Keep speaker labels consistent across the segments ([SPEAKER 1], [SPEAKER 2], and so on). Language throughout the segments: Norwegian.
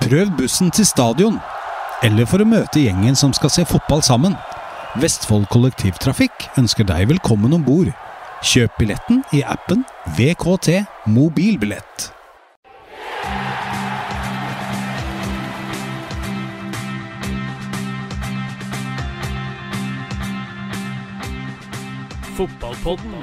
[SPEAKER 1] Prøv bussen til stadion, eller for å møte gjengen som skal se fotball sammen. Vestfold Kollektivtrafikk ønsker deg velkommen ombord. Kjøp billetten i appen VKT Mobilbillett.
[SPEAKER 2] Fotballpodden.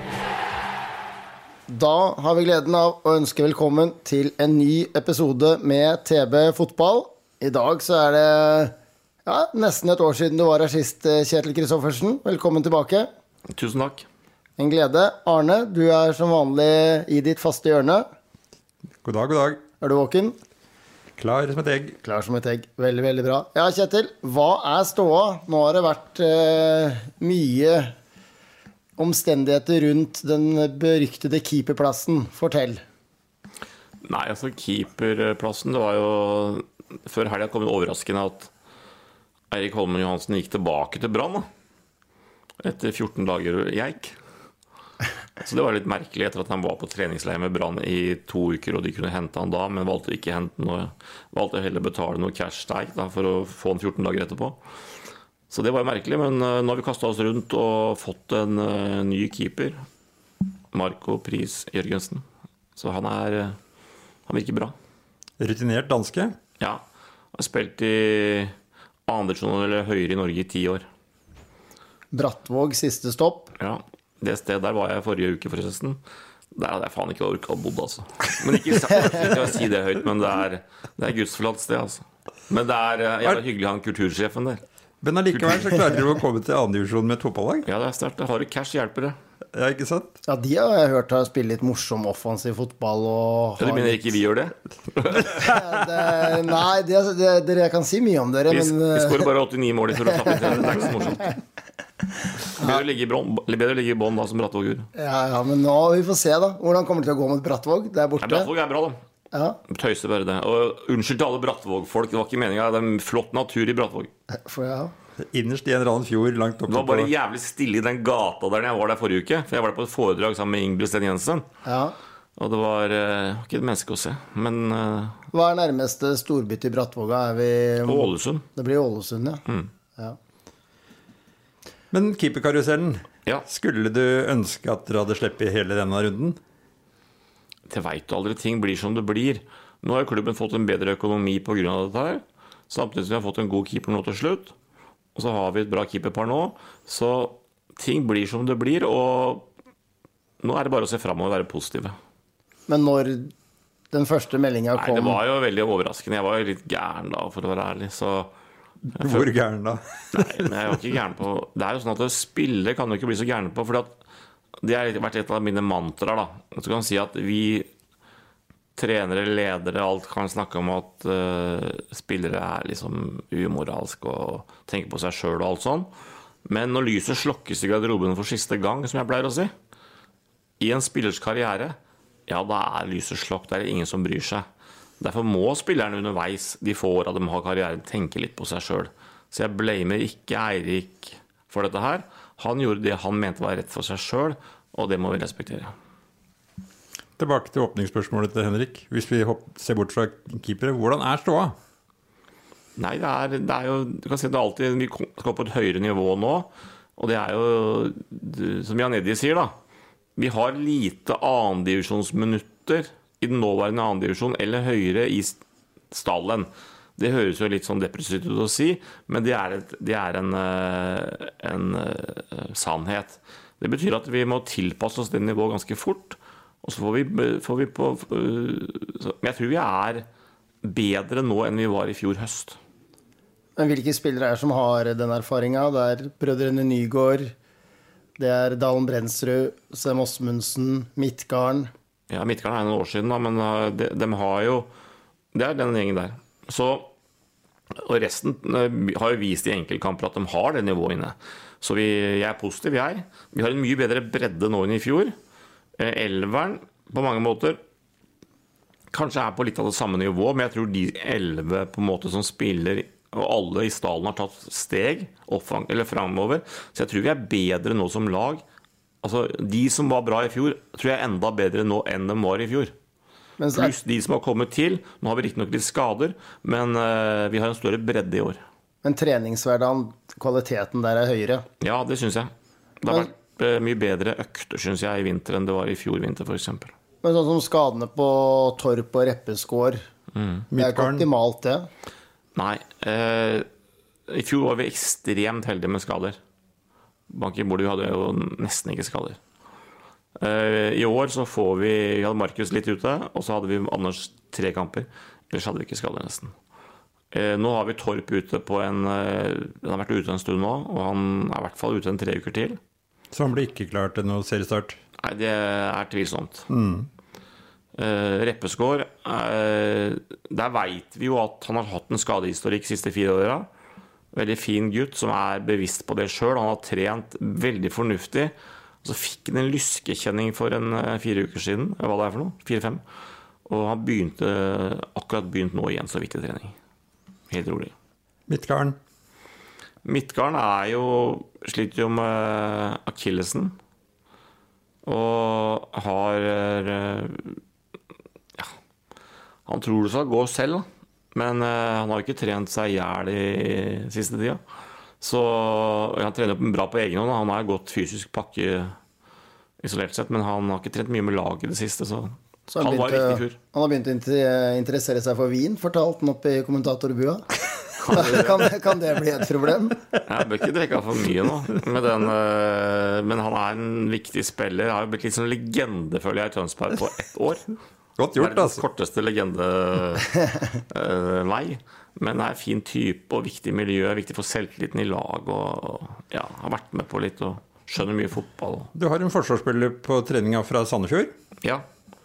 [SPEAKER 3] Da har vi gleden av å ønske velkommen til en ny episode med TB Fotball. I dag så er det nesten et år siden du var her sist, Kjetil Kristoffersen. Velkommen tilbake.
[SPEAKER 4] Tusen takk.
[SPEAKER 3] En glede. Arne, du er som vanlig i ditt faste hjørne.
[SPEAKER 5] God dag, god dag.
[SPEAKER 3] Er du våken?
[SPEAKER 5] Klar som et egg.
[SPEAKER 3] Klar som et egg. Veldig, veldig bra. Ja, Kjetil, hva er ståa? Nå har det vært mye omstendigheter rundt den beryktede keeperplassen. Fortell.
[SPEAKER 4] Nei, altså keeperplassen, det var jo før helgen kom det overraskende at Eirik Holmen Johansen gikk tilbake til Brann da. Etter 14 dager gikk. Så det var litt merkelig etter at han var på treningsleir med Brann i 2 uker, og de kunne hente han da, men valgte ikke hente noe, valgte heller betale noe cash tag da, for å få han 14 dager etterpå. Så det var jo merkelig, men nå har vi kastet oss rundt og fått en ny keeper, Marco Pris Jørgensen. Så han virker bra.
[SPEAKER 5] Rutinert danske?
[SPEAKER 4] Ja, han har spilt i andredivisjon eller høyere i Norge i 10 år.
[SPEAKER 3] Brattvåg, siste stopp.
[SPEAKER 4] Ja, det stedet der var jeg forrige uke forresten. Der hadde jeg faen ikke orket å bo, altså. Men ikke å si det høyt, men det er gudsforlatt sted, altså. Men det er jævlig hyggelig å ha en kultursjefen der.
[SPEAKER 5] Men allikevel så klarer dere å komme til andre divisjon med et fotballag?
[SPEAKER 4] Ja, det er sterkt. Har du cash, hjelper det.
[SPEAKER 5] Ja, ikke sant?
[SPEAKER 3] Ja, de har jeg hørt har spillet litt morsom offensiv fotball. Og
[SPEAKER 4] ja, du mener ikke vi gjør det?
[SPEAKER 3] Nei, dere kan si mye om dere,
[SPEAKER 4] vi
[SPEAKER 3] men
[SPEAKER 4] skårer bare 89 mål for å tappe inn. Det er ikke så morsomt. Bedre å ligge i bånd da som Brattvåg gjør.
[SPEAKER 3] Ja, men nå vi får se da. Hvordan kommer det til å gå mot Brattvåg? Det er borte.
[SPEAKER 4] Ja, Brattvåg er bra da.
[SPEAKER 3] Ja.
[SPEAKER 4] Tøyser bare det. Og unnskyld til alle Brattvåg-folk. Det var ikke meningen. Det er en flott natur i Brattvåg.
[SPEAKER 5] Innerst i en eller annen fjord langt opp.
[SPEAKER 4] Det var bare jævlig stille i den gata der jeg var der forrige uke. For jeg var der på et foredrag sammen med Ingebrigt Sten Jensen.
[SPEAKER 3] Ja.
[SPEAKER 4] Og det var ikke et menneske å se. Men
[SPEAKER 3] hva er nærmeste storbytte i Brattvåga?
[SPEAKER 4] Ålesund.
[SPEAKER 3] Det blir Ålesund, ja. Ja.
[SPEAKER 5] Men keeperkarusellen,
[SPEAKER 4] ja. Skulle
[SPEAKER 5] du ønske at dere hadde sleppet hele denne runden?
[SPEAKER 4] Det vet du aldri, ting blir som det blir. Nå har klubben fått en bedre økonomi på grunn av dette her. Samtidig som vi har fått en god keeper nå til slutt. Og så har vi et bra keeperpar nå. Så ting blir som det blir, og nå er det bare å se fremover og være positive.
[SPEAKER 3] Men når den første meldingen kom...
[SPEAKER 4] Nei, det var jo veldig overraskende. Jeg var jo litt gæren da, for å være ærlig. Så
[SPEAKER 5] hvor gæren da?
[SPEAKER 4] Nei, men jeg var ikke gæren på... Det er jo sånn at å spille kan du ikke bli så gæren på, fordi at det har vært et av mine mantraer da. Så kan man si at vi trenere, ledere, alt kan snakke om at spillere er liksom umoralsk og tenker på seg selv og alt sånn. Men når lyset slokkes i garderoben for siste gang, som jeg pleier å si, i en spillers karriere, ja, da er lyset slokk, det er ingen som bryr seg. Derfor må spillerne underveis, de få årene de har karrieren, tenke litt på seg selv. Så jeg blamer ikke Eirik for dette her. Han gjorde det han mente var rett for seg selv, og det må vi respektere.
[SPEAKER 5] Tilbake til åpningsspørsmålet til Henrik. Hvis vi ser bort fra keepere, hvordan er ståa?
[SPEAKER 4] Nei, det er jo, du kan si at det er alltid, vi skal på et høyere nivå nå, og det er jo, som Jan Eddie sier da, vi har lite annendivisjonsminutter i den nåværende annendivisjon eller høyere i stallen. Det høres jo litt sånn depressivt ut å si, men det er en sannhet. Det betyr at vi må tilpasse oss det nivået ganske fort, og så får vi på... Men jeg tror vi er bedre nå enn vi var i fjor høst.
[SPEAKER 3] Men hvilke spillere er som har den erfaringen? Det er brødrene Nygård, det er Dalen Brensrud, Sem Osmundsen, Midtgarden.
[SPEAKER 4] Ja, Midtgarden er noen år siden da, men de har jo... Det er den gjengen der. Så, og resten har jo vist i enkeltkamper at de har det nivået inne. Så jeg er positiv, jeg. Vi har en mye bedre bredde nå enn i fjor. Elveren, på mange måter, kanskje er på litt av det samme nivå, men jeg tror de 11 på en måte som spiller, og alle i stallen har tatt steg eller fremover. Så jeg tror vi er bedre nå som lag. Altså, de som var bra i fjor, tror jeg er enda bedre nå enn de var i fjor. Pluss de som har kommet til. Nå har vi riktig nok litt skader, men vi har en større bredde i år.
[SPEAKER 3] Men treningshverdagen, kvaliteten der høyere?
[SPEAKER 4] Ja, det synes jeg. Det har vært mye bedre økter, synes jeg, i vinter enn det var i fjor vinter, for eksempel.
[SPEAKER 3] Men sånn som skadene på Torp og Reppeskår, det er ikke optimalt det?
[SPEAKER 4] Nei, i fjor var vi ekstremt heldige med skader. Bank i bordet, vi hadde jo nesten ikke skader. I år så får vi hadde Markus litt ute, og så hadde vi Anders 3 kamper. Ellers hadde vi ikke skader nesten. Nå har vi Torp ute på han har vært ute en stund nå, og han er i hvert fall ute 3 uker til.
[SPEAKER 5] Så han blir ikke klar til noe seriestart?
[SPEAKER 4] Nei, det er tvilsomt. Reppeskår, der vet vi jo at han har hatt en skadehistorikk de siste 4 årene. Veldig fin gutt som er bevisst på det selv. Han har trent veldig fornuftig. Og så fikk han en lyskekjenning for 4 uker siden. Hva det er for noe? 4-5. Og han akkurat begynt nå igjen så vidt i trening. Helt rolig.
[SPEAKER 5] Midtgarden?
[SPEAKER 4] Midtgarden sliter jo med akillesen. Og har han tror det skal gå selv, men han har ikke trent seg ihjel i siste tida. Så han trener bra på egen hånd. Han har gått fysisk pakke isolert sett, men han har ikke trent mye med lag i det siste, så han var riktig fyr.
[SPEAKER 3] Han har begynt å interessere seg for vin, fortalte han oppe i kommentatorbua. Kan det bli et problem?
[SPEAKER 4] Jeg bør ikke drikke for mye nå men han er en viktig spiller. Han har blitt litt sånn legende, føler jeg, i Tønsberg på 1 år.
[SPEAKER 5] Godt gjort,
[SPEAKER 4] altså. Korteste legende vei. Men det er en fin type og viktig miljø, viktig for selvtilliten i lag, og har vært med på litt og skjønner mye fotball.
[SPEAKER 5] Du har en forsvarsspiller på treninga fra Sandefjord?
[SPEAKER 4] Ja.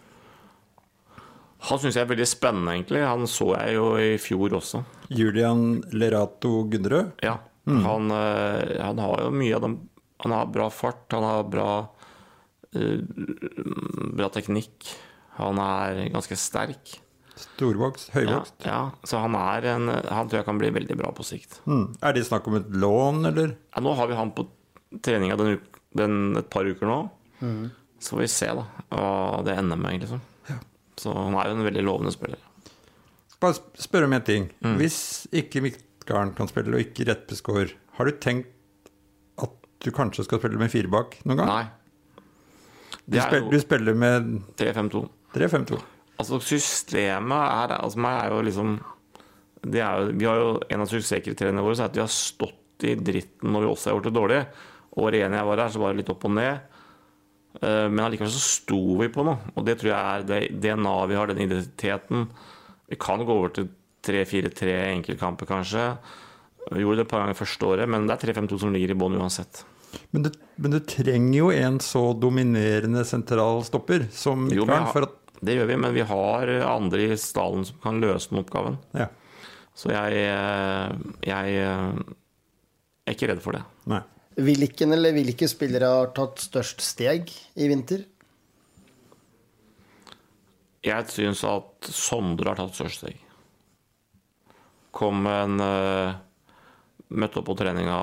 [SPEAKER 4] Han synes jeg er veldig spennende, egentlig. Han så jeg jo i fjor også.
[SPEAKER 5] Julian Lerato Gunderød?
[SPEAKER 4] Ja. Han har jo mye av dem. Han har bra fart, han har bra teknikk. Han er ganske sterk.
[SPEAKER 5] Storvokst, høyvokst.
[SPEAKER 4] Ja, så han tror jeg kan bli veldig bra på sikt.
[SPEAKER 5] Er det snakk om et lån, eller?
[SPEAKER 4] Ja, nå har vi han på treninga et par uker nå. Så får vi se da, hva det ender med, liksom. Ja. Så han er jo en veldig lovende spiller.
[SPEAKER 5] Bare spør om en ting. Hvis ikke Midtgarden kan spille, og ikke Reppeskår, har du tenkt at du kanskje skal spille med 4 bak noen gang?
[SPEAKER 4] Nei.
[SPEAKER 5] Du spiller med
[SPEAKER 4] 3-5-2.
[SPEAKER 5] 3-5-2.
[SPEAKER 4] Altså systemet er jo liksom vi har jo en av suksesskriteriene våre, så at vi har stått i dritten når vi også har gjort det dårlig. Året igjen jeg var her, så var det litt opp og ned, men allikevel så sto vi på noe, og det tror jeg er det DNA vi har, den identiteten. Vi kan gå over til 3-4-3 enkeltkamper kanskje. Vi gjorde det et par ganger første året, men det er 3-5-2 som ligger i bånn uansett.
[SPEAKER 5] Men du trenger jo en så dominerende sentral stopper som Midtgarden.
[SPEAKER 4] Det gjør vi, men vi har andre i stallen som kan løse den oppgaven.
[SPEAKER 5] Ja.
[SPEAKER 4] Så jeg er ikke redd for det.
[SPEAKER 5] Nei.
[SPEAKER 3] Hvilke spillere har tatt størst steg i vinter?
[SPEAKER 4] Jeg synes at Sondre har tatt størst steg. Møtte opp på treninga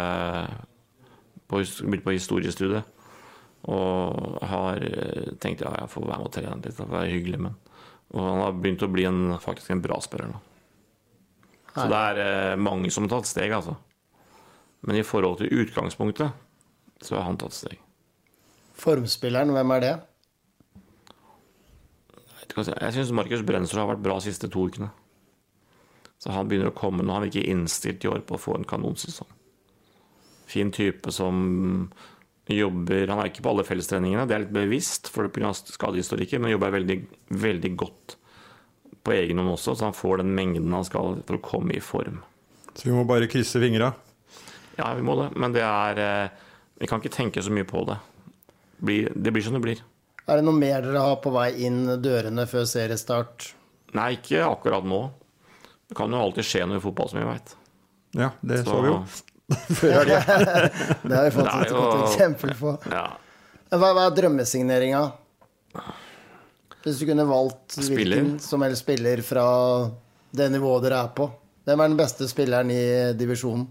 [SPEAKER 4] begynt på historiestudiet, og har tenkt jeg får være med å trene litt, det er hyggelig, og han har begynt å bli faktisk en bra spiller nå. Så det er mange som har tatt steg, altså. Men i forhold til utgangspunktet så har han tatt steg.
[SPEAKER 3] Formspilleren, hvem er det?
[SPEAKER 4] Jeg synes Markus Brensrud har vært bra de siste 2 ukene. Så han begynner å komme nå. Han er ikke innstilt i år på å få en kanonsesong. Fin type som jobber. Han er ikke på alle fellestreningene, det er litt bevisst for det pga. Skadehistorikken, men jobber veldig, veldig godt på egen hånd også, så han får den mengden han skal for å komme i form.
[SPEAKER 5] Så vi må bare krysse fingra?
[SPEAKER 4] Ja, vi må det, men vi kan ikke tenke så mye på det. Det blir som det blir.
[SPEAKER 3] Er det noe mer dere har på vei inn dørene før seriestart?
[SPEAKER 4] Nei, ikke akkurat nå. Det kan jo alltid skje noe i fotball, som vi vet.
[SPEAKER 5] Ja, det så vi jo.
[SPEAKER 3] Før det. Det har vi fått et godt eksempel på.
[SPEAKER 4] Ja.
[SPEAKER 3] Hva er drømmesigneringa? Hvis du kunne valgt hvilken som helst spiller fra det nivået dere er på. Hvem er den beste spilleren i divisjonen?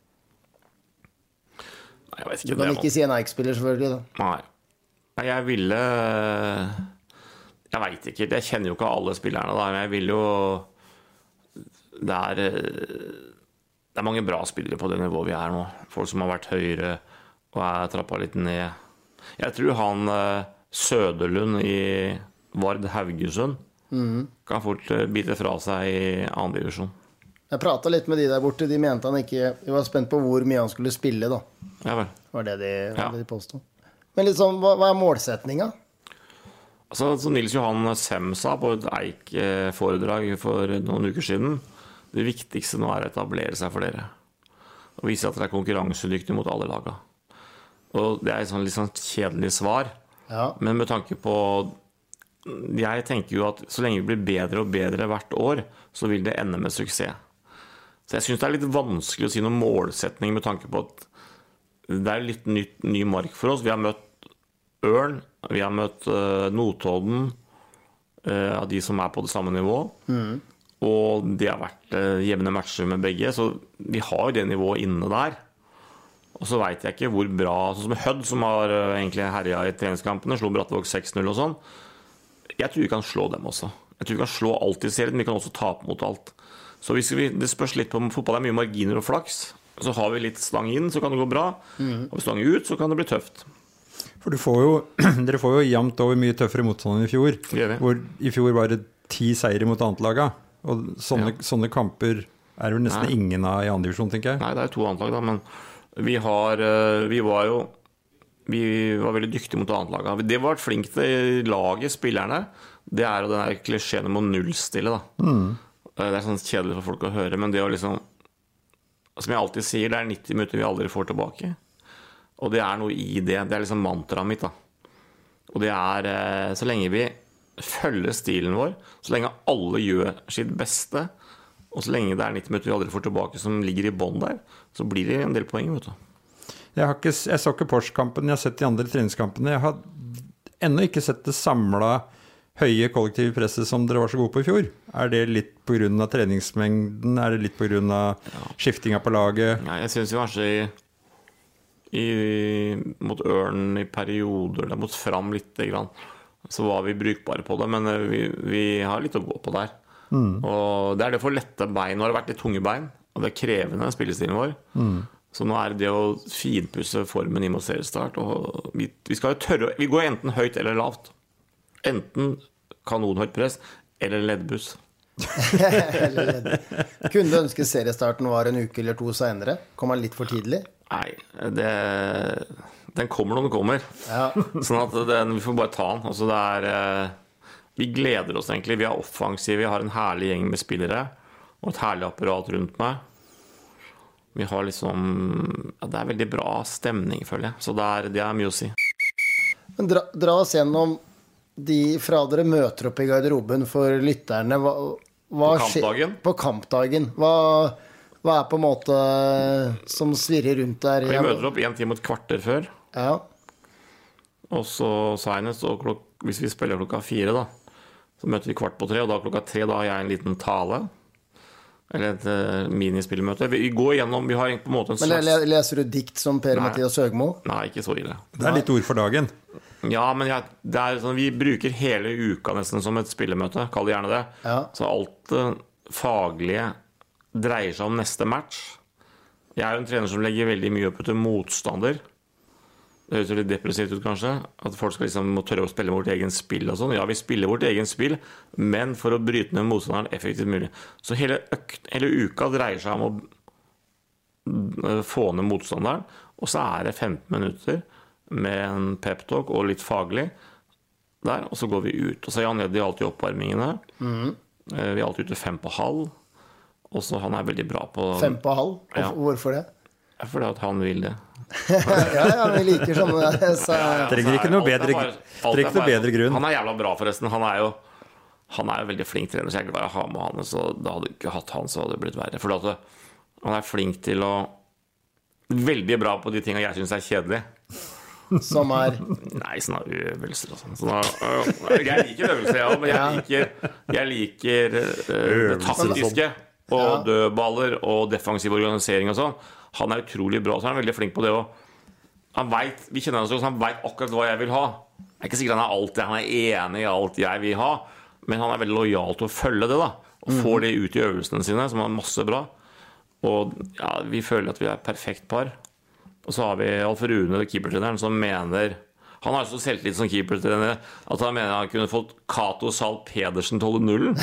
[SPEAKER 4] Nei, jeg vet ikke.
[SPEAKER 3] Du kan ikke si en Eik-spiller, selvfølgelig da.
[SPEAKER 4] Nei, Jeg vet ikke, jeg kjenner jo ikke alle spillerne da, men jeg vil jo det er mange bra spillere på det nivået vi er nå. Folk som har vært høyere og er trappet litt ned. Jeg tror han Søderlund i Vard Haugesund kan fort bite fra seg i annen divisjon.
[SPEAKER 3] Jeg pratet litt med de der borte. De mente han ikke... De var spent på hvor mye han skulle spille da.
[SPEAKER 4] Ja vel.
[SPEAKER 3] Det var det de påstod. Men liksom, hva er målsetningen?
[SPEAKER 4] Altså, så Nils Johan Sem sa på et Eik-foredrag for noen uker siden, det viktigste nå er å etablere seg for dere. Og vise at dere er konkurransedyktige mot alle laga. Og det er et litt sånn kjedelig svar.
[SPEAKER 3] Ja.
[SPEAKER 4] Men med tanke på... Jeg tenker jo at så lenge vi blir bedre og bedre hvert år, så vil det ende med suksess. Så jeg synes det er litt vanskelig å si noen målsetning med tanke på at det er litt ny mark for oss. Vi har møtt Ørn, vi har møtt Notodden, av de som er på det samme nivå. Og det har vært jevne matcher med begge, så vi har det nivået inne der. Og så vet jeg ikke hvor bra, sånn som Hødd, som har egentlig herjet i treningskampene, slo Brattvåg 6-0 og sånn. Jeg tror vi kan slå dem også. Jeg tror vi kan slå alt i serien, men vi kan også tape mot alt. Så hvis det spørs litt på om fotball er mye marginer og flaks, så har vi litt stang inn, så kan det gå bra. Og stang ut, så kan det bli tøft.
[SPEAKER 5] For dere får jo jevnt over mye tøffere motstand enn i fjor. Hvor i fjor var det 10 seire mot annetlaga. Og sånne kamper er vel nesten ingen av i andre divisjon, tenker jeg. Nei,
[SPEAKER 4] det er 2 annetlag da, men vi var veldig dyktige mot annetlaga. Det var flink til laget, spillerne. Det er jo den der klisjeen om å nullstille da. Det er sånn kjedelig for folk å høre, men det er liksom, som jeg alltid sier, det er 90 minutter vi aldri får tilbake. Og det er noe i det. Det er liksom mantraet mitt da. Og det er, så lenge vi følger stilen vår, så lenge alle gjør sitt beste, og så lenge det er 90 minutter vi aldri får tilbake som ligger i bånd der, så blir det en del poeng, vet du.
[SPEAKER 5] Jeg så ikke Porsche-kampen, jeg har sett de andre treningskampene. Jeg har ennå ikke sett det samlet høye kollektive presset som dere var så gode på i fjor. Er det litt på grunn av treningsmengden? Er det litt på grunn av skiftinga på laget?
[SPEAKER 4] Nei, jeg synes vi var så mot Ørn i perioder, det mot Fram litt grann, så var vi brukbare på det, men vi har litt å gå på der. Og det er det for lette bein. Nå har det vært litt tunge bein, og det er krevende spillestilen vår. Så nå er det å finpusse formen i mot seriestart, og vi skal jo tørre, vi går enten høyt eller lavt. Enten kanonhøyt press eller leddbuss.
[SPEAKER 3] Kunne du ønske seriestarten var en uke eller 2 senere? Kom han litt for tidlig?
[SPEAKER 4] Nei, den kommer når den kommer. Sånn at vi får bare ta den. Altså vi gleder oss egentlig. Vi er offensive, vi har en herlig gjeng med spillere og et herlig apparat rundt meg. Vi har liksom, det er veldig bra stemning, føler jeg. Så det er mye å si.
[SPEAKER 3] Men dra oss gjennom de fra dere møter opp i garderoben for lytterne. På
[SPEAKER 4] kampdagen?
[SPEAKER 3] På kampdagen. Hva er på en måte som svirrer rundt der?
[SPEAKER 4] Vi møter opp 1 time og et kvarter før.
[SPEAKER 3] Ja.
[SPEAKER 4] Og så senest, hvis vi spiller 4:00 da, så møter vi 2:45, og da 3:00 da har jeg en liten tale. Eller et minispillmøte. Vi går gjennom, vi har på en måte en slags...
[SPEAKER 3] Men leser du dikt som Per-Mathias Høgmo?
[SPEAKER 4] Nei, ikke så ille.
[SPEAKER 5] Det er litt ord for dagen.
[SPEAKER 4] Ja, men det er sånn, vi bruker hele uka nesten som et spillemøte. Kall det gjerne det. Så alt faglige dreier seg om neste match. Jeg er jo en trener som legger veldig mye opp til motstander. Det høres litt depressivt ut kanskje, at folk skal liksom må tørre å spille vårt egen spill og sånn. Ja, vi spiller vårt egen spill, men for å bryte ned motstanderen effektivt mulig. Så hele uka dreier seg om å få ned motstanderen, og så er det 15 minutter med en pep-talk og litt faglig der, og så går vi ut. Og så er Jan Eddi alltid i oppvarmingene. Vi er alltid ute 5:30, og så han er veldig bra på...
[SPEAKER 3] 5:30?
[SPEAKER 4] Ja.
[SPEAKER 3] Hvorfor det?
[SPEAKER 4] Fordi at han vil det.
[SPEAKER 3] Ja, vi liker sånne
[SPEAKER 5] trenger ikke noe bedre grunn.
[SPEAKER 4] Han er jævla bra forresten. Han er jo veldig flink trener, så jeg er glad i å ha med han. Så da hadde jeg ikke hatt han, så hadde det blitt verre. For han er flink til å veldig bra på de tingene jeg synes er kjedelig.
[SPEAKER 3] Som er?
[SPEAKER 4] Nei, sånne øvelser og sånn. Jeg liker øvelser, ja, men jeg liker det taktiske og dødballer og defensiv organisering og sånn. Han er utrolig bra, så han er veldig flink på det også. Vi kjenner han så han vet akkurat hva jeg vil ha. Jeg ikke sikkert han enig i alt jeg vil ha, men han veldig lojal til å følge det da, og får det ut i øvelsene sine, som masse bra. Og ja, vi føler at vi perfekt par. Og så har vi Alf Rune, keepertreneren, som mener, han har så selvtillit som keepertrener, at han mener han kunne fått Cato Zahl Pedersen til å holde nullen.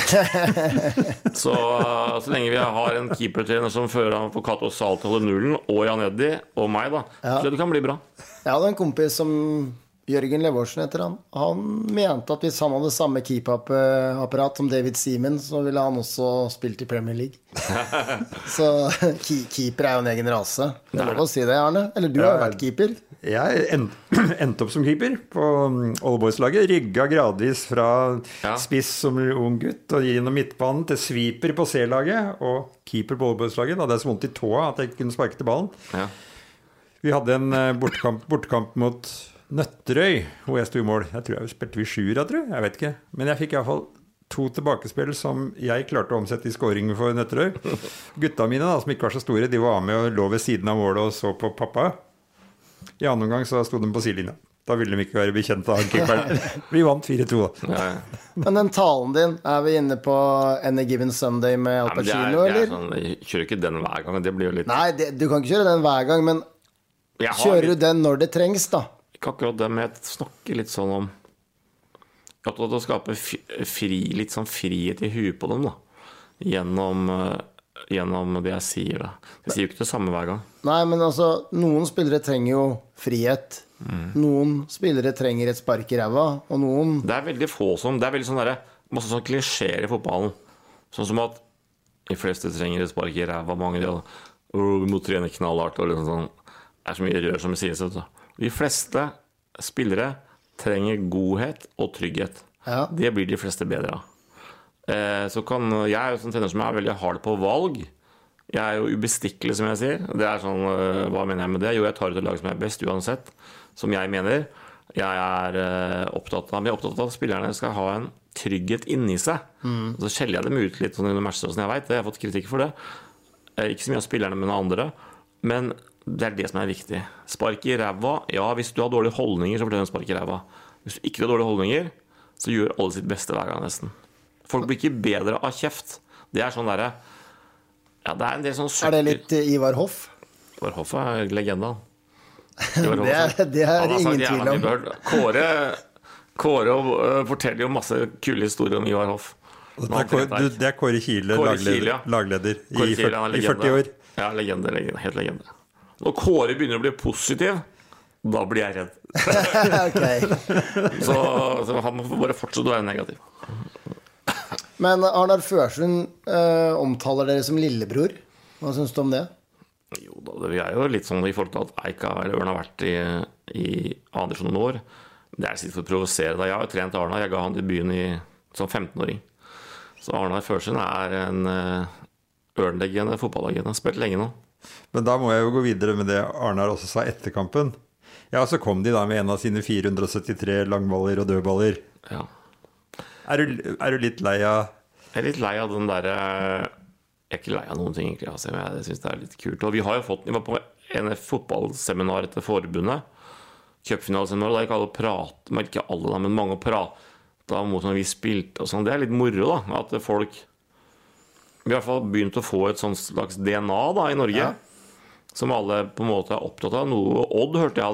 [SPEAKER 4] så lenge vi har en keepertrener som fører han på Cato Zahl til å holde nullen, og Jan Eddy, og meg da, så det kan bli bra.
[SPEAKER 3] Jeg hadde en kompis som Jørgen Levorsen heter han. Han mente at hvis han hadde samme keeperapparat som David Seaman, så ville han også spilt i Premier League. Så keeper jo en egen rase. Det er lov å si det, Arne. Eller du har vært keeper.
[SPEAKER 5] Jeg endte opp som keeper på Oldboys-laget. Rygga gradvis fra spiss som ung gutt og gjennom midtbanen til sweeper på C-laget og keeper på Oldboys-laget. Da hadde jeg så vondt i tåa at jeg ikke kunne sparke til ballen. Ja. Vi hadde en bortkamp mot Nøtterøy, hvor jeg stod i mål. Jeg tror jeg spilte vi 7, jeg vet ikke. Men jeg fikk i hvert fall 2 tilbakespill som jeg klarte å omsette i scoring for Nøtterøy. Gutta mine da, som ikke var så store, de var med og lå ved siden av målet og så på pappa. I annen gang så stod de på sidelinja. Da ville de ikke være bekjent av keeperen. Vi vant 4-2 da.
[SPEAKER 3] Men den talen din, vi inne på Any Given Sunday med Al Pacino, eller?
[SPEAKER 4] Sånn, jeg kjører ikke den hver gang, det blir jo litt...
[SPEAKER 3] Nei, du kan ikke kjøre den hver gang, men kjører du den når det trengs da?
[SPEAKER 4] Ikke akkurat det, men jeg snakker litt sånn om at å skape litt sånn frihet i huet på dem da, gjennom det jeg sier da. Jeg sier jo ikke det samme hver gang.
[SPEAKER 3] Nei, men altså, noen spillere trenger jo frihet. Noen spillere trenger et spark i ræva, og noen...
[SPEAKER 4] Det veldig få som, det veldig sånn der, masse sånn klisjéer i fotballen. Sånn som at de fleste trenger et spark i ræva, mange vi må trene knallhardt, og liksom sånn. Det så mye rør som sies, vet du. De fleste spillere trenger godhet og trygghet. Ja. Det blir de fleste bedre av. Så jeg jo sånn trener som veldig hard på valg. Jeg jo ubestikkelig, som jeg sier. Det sånn, hva mener jeg med det? Jo, jeg tar ut et lag som best uansett, som jeg mener. Jeg opptatt av at spillerne skal ha en trygghet inni seg. Så skjeller jeg dem ut litt sånn under matcher, som jeg vet. Jeg har fått kritikk for det. Ikke så mye av spillerne, men av andre. Men det det som viktig. Spark i ræva. Ja, hvis du har dårlige holdninger, så fortjener du spark i ræva. Hvis du ikke har dårlige holdninger, så gjør alle sitt beste hver gang nesten. Folk blir ikke bedre av kjeft. Det sånn derre. Ja, det en del sånn
[SPEAKER 3] det litt Ivar Hoff?
[SPEAKER 4] Ivar Hoff legenda.
[SPEAKER 3] Det ingen tvil om.
[SPEAKER 4] Kåre forteller jo masse kule historier om Ivar Hoff.
[SPEAKER 5] Det Kåre Kile, lagleder i 40 år.
[SPEAKER 4] Ja, legende, helt legende. Når Kåre begynner å bli positiv, da blir jeg redd. så han må bare fortsette å være negativ.
[SPEAKER 3] Men Arnar Førsund omtaler dere som lillebror. Hva synes du om det?
[SPEAKER 4] Jo da, vi jo litt sånn i forhold til at Eika eller Ørn har vært i Andersson noen år. Det sikkert for å provosere deg. Jeg har jo trent Arnar, jeg ga han til byen som 15-åring. Så Arnar Førsund en Ørn-legende, fotballegende, har spilt lenge nå.
[SPEAKER 5] Men da må jeg jo gå videre med det Arnar også sa etter kampen. Ja, så kom de da med en av sine 473 langballer og dødballer.
[SPEAKER 4] Ja.
[SPEAKER 5] Du litt lei av...
[SPEAKER 4] Jeg litt lei av den der... Jeg ikke lei av noen ting egentlig, altså. Jeg synes det litt kult. Og vi har jo fått... Vi var på en fotballseminar etter forbundet. Cupfinaleseminar, da ikke alle prater, men ikke alle da, men mange prater om hvordan vi spilte og sånn. Det litt moro da, at folk... Vi har I hvert fall begynt å få et sånt slags DNA da, I Norge, som alle på en måte opptatt av. Noe Odd hørte